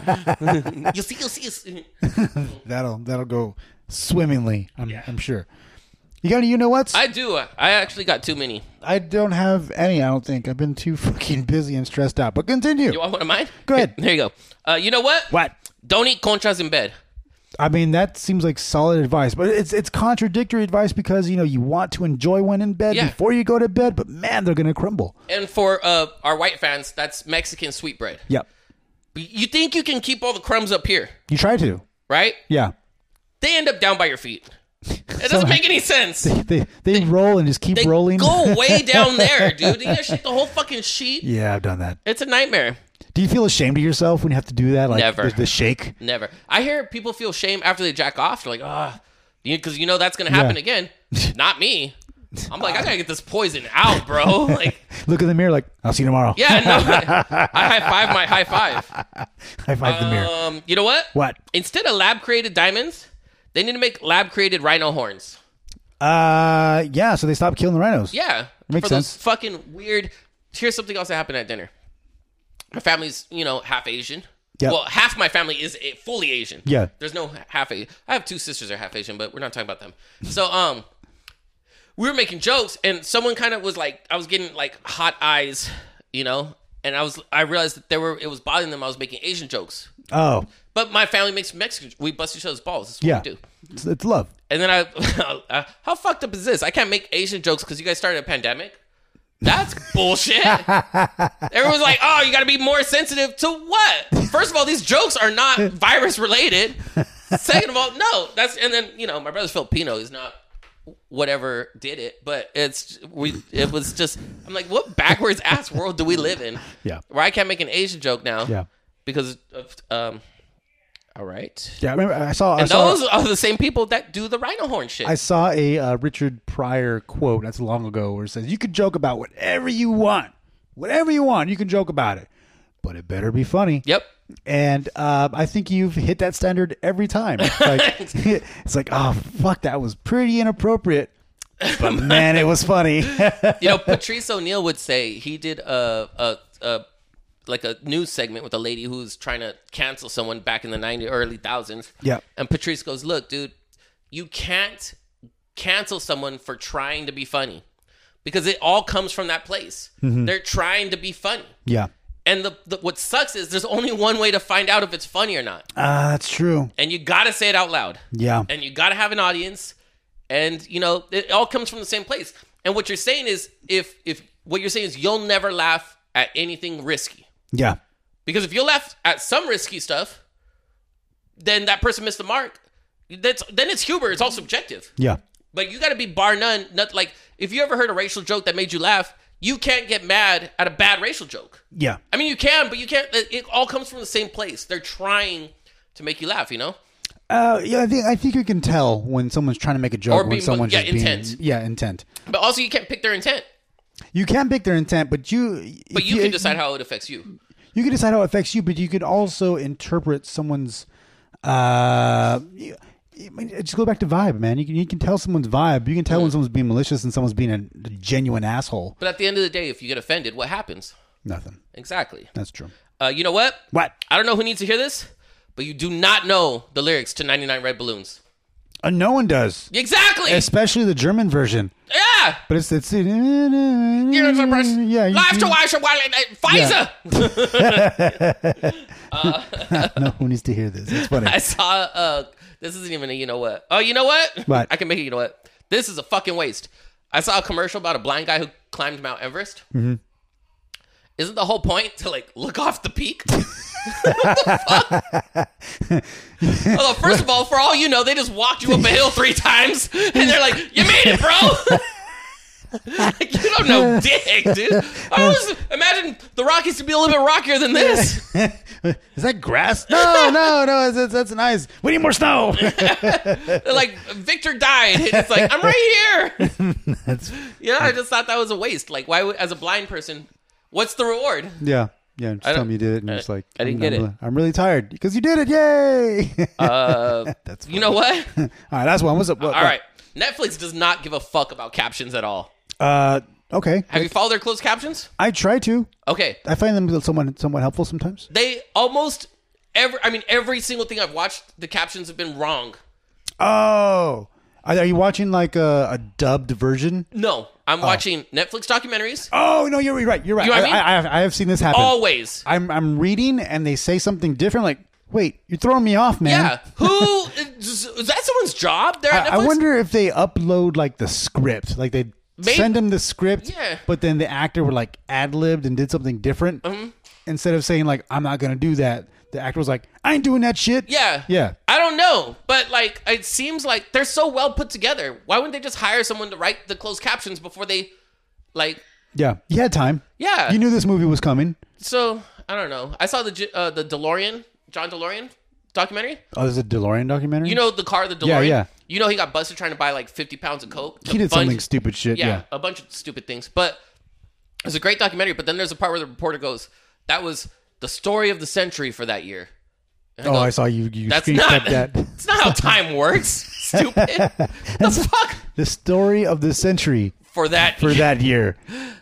You'll see. That'll go swimmingly. I'm sure. You got any you know what's? I do. I actually got too many. I don't have any. I don't think I've been too fucking busy and stressed out. But continue. You want one of mine? Go ahead. There you go. You know what? What? Don't eat conchas in bed. I mean, that seems like solid advice, but it's contradictory advice because you want to enjoy one in bed Yeah. before you go to bed, but man, they're gonna crumble. And for our white fans, that's Mexican sweetbread. Yep. You think you can keep all the crumbs up here, You try to. right? Yeah. They end up down by your feet. It doesn't make any sense. They roll and just keep They rolling. go way down there, dude. You gotta shake the whole fucking sheet. Yeah, I've done that. It's a nightmare. Do you feel ashamed of yourself when you have to do that? Like Never. The shake? Never. I hear people feel shame after they jack off. They're like, because that's going to happen Yeah. again. Not me. I'm like, I got to get this poison out, bro. Like, Look in the mirror like, I'll see you tomorrow. yeah, no. I high five my high five. High five the mirror. You know what? What? Instead of lab created diamonds, they need to make lab created rhino horns. Yeah, so they stopped killing the rhinos. Yeah. Makes for those sense. fucking weird. Here's something else that happened at dinner. My family's, half Asian. Yep. Well, half my family is fully Asian. Yeah. There's no half Asian. I have two sisters that are half Asian, but we're not talking about them. So, we were making jokes, and someone kind of was like, I was getting like hot eyes, and I realized that it was bothering them. I was making Asian jokes, Oh, but my family makes Mexican. We bust each other's balls. That's what yeah. we do. It's love. And then how fucked up is this? I can't make Asian jokes because you guys started a pandemic. That's bullshit. Everyone's like, oh, you got to be more sensitive to what? First of all, these jokes are not virus related. Second of all, no. And then, my brother's Filipino. He's not whatever did it, but it was just, I'm like, what backwards ass world do we live in? Yeah. Where I can't make an Asian joke now. Yeah. Because of, all right. Yeah, I remember I saw Those are the same people that do the rhino horn shit. I saw a Richard Pryor quote that's long ago where it says, "You can joke about whatever you want. Whatever you want, you can joke about it. But it better be funny." Yep. And I think you've hit that standard every time. It's like, oh, fuck, that was pretty inappropriate. But man, it was funny. Patrice O'Neal would say he did a news segment with a lady who's trying to cancel someone back in the 90s, early thousands. Yeah. And Patrice goes, look, dude, you can't cancel someone for trying to be funny because it all comes from that place. Mm-hmm. They're trying to be funny. Yeah. And the what sucks is there's only one way to find out if it's funny or not. That's true. And you got to say it out loud. Yeah. And you got to have an audience. And, it all comes from the same place. And what you're saying is if what you're saying is you'll never laugh at anything risky. Yeah. Because if you laugh at some risky stuff, then that person missed the mark. Then it's humor. It's all subjective. Yeah. But you got to be bar none. Not like if you ever heard a racial joke that made you laugh, you can't get mad at a bad racial joke. Yeah. I mean, you can, but you can't. It all comes from the same place. They're trying to make you laugh. Yeah, I think you can tell when someone's trying to make a joke or when someone's just intent. Intent. But also, you can't pick their intent. You can pick their intent, but you can decide how it affects you. You can decide how it affects you, but you could also interpret someone's. Just go back to vibe, man. You can tell someone's vibe. You can tell when someone's being malicious and someone's being a genuine asshole. But at the end of the day, if you get offended, what happens? Nothing. Exactly. That's true. You know what? What? I don't know who needs to hear this, but you do not know the lyrics to 99 Red Balloons. No one does. Exactly. Especially the German version. Yeah. But it's Life to watch Pfizer. No one needs to hear this. It's funny. I saw this isn't even a you know what. Oh, you know what? What? I can make it you know what. This is a fucking waste. I saw a commercial about a blind guy who climbed Mount Everest. Mm-hmm. Isn't the whole point to look off the peak? What the fuck? Although, first of all, for all you know, they just walked you up a hill 3 times and they're like, "You made it, bro." You don't know dick, dude. I was imagine the Rockies to be a little bit rockier than this. Is that grass? No. That's nice. We need more snow. They're like, Victor died. And it's like, I'm right here. I just thought that was a waste. Like, why would, as a blind person, what's the reward? Yeah. Just tell me you did it, and you're just like, I didn't get it. I'm really tired because you did it. Yay! That's funny. You know what? All right, that's one. What's up? All right, Netflix does not give a fuck about captions at all. Okay. Have you followed their closed captions? I try to. Okay. I find them somewhat helpful sometimes. They almost every single thing I've watched, the captions have been wrong. Oh. Are you watching like a dubbed version? No, I'm watching Netflix documentaries. Oh no, you're right. You're right. You know what I mean? I have seen this happen. Always. I'm reading and they say something different. Like, wait, you're throwing me off, man. Yeah. Who is that? Someone's job there at Netflix? I wonder if they upload like the script, like they send them the script, but then the actor would like ad-libbed and did something different instead of saying like, "I'm not gonna do that." The actor was like, "I ain't doing that shit." Yeah. I don't know, but like, it seems like they're so well put together. Why wouldn't they just hire someone to write the closed captions before they, like? Yeah, you had time. Yeah, you knew this movie was coming. So I don't know. I saw the DeLorean, John DeLorean documentary. Oh, there's a DeLorean documentary. You know the car, the DeLorean. Yeah. You know he got busted trying to buy like 50 pounds of coke. He did something stupid shit. Yeah, a bunch of stupid things. But it's a great documentary. But then there's a part where the reporter goes, "That was the story of the century for that year." I saw you. That's not that. That's not how time works. Stupid. The fuck. The story of the century for that year.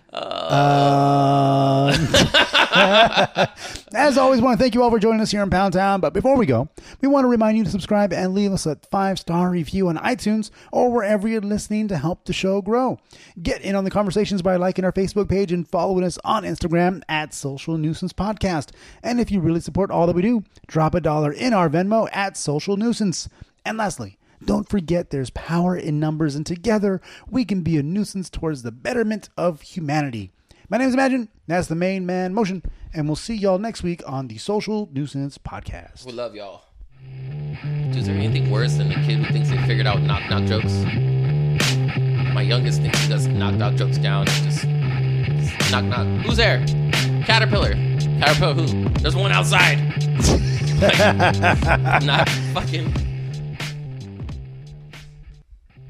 As always, want to thank you all for joining us here in Pound Town. But before we go, we want to remind you to subscribe and leave us a 5-star review on iTunes or wherever you're listening to help the show grow. Get in on the conversations by liking our Facebook page and following us on Instagram at Social Nuisance Podcast. And if you really support all that we do, drop $1 in our Venmo at Social Nuisance. And lastly, don't forget there's power in numbers, and together we can be a nuisance towards the betterment of humanity. My name is Imagine. That's the main man, Motion. And we'll see y'all next week on the Social Nuisance Podcast. We love y'all. Is there anything worse than a kid who thinks they figured out knock-knock jokes? my youngest thinks he does knock knock jokes down and just knock knock. Who's there? Caterpillar. Caterpillar who? There's one outside. Like, not fucking.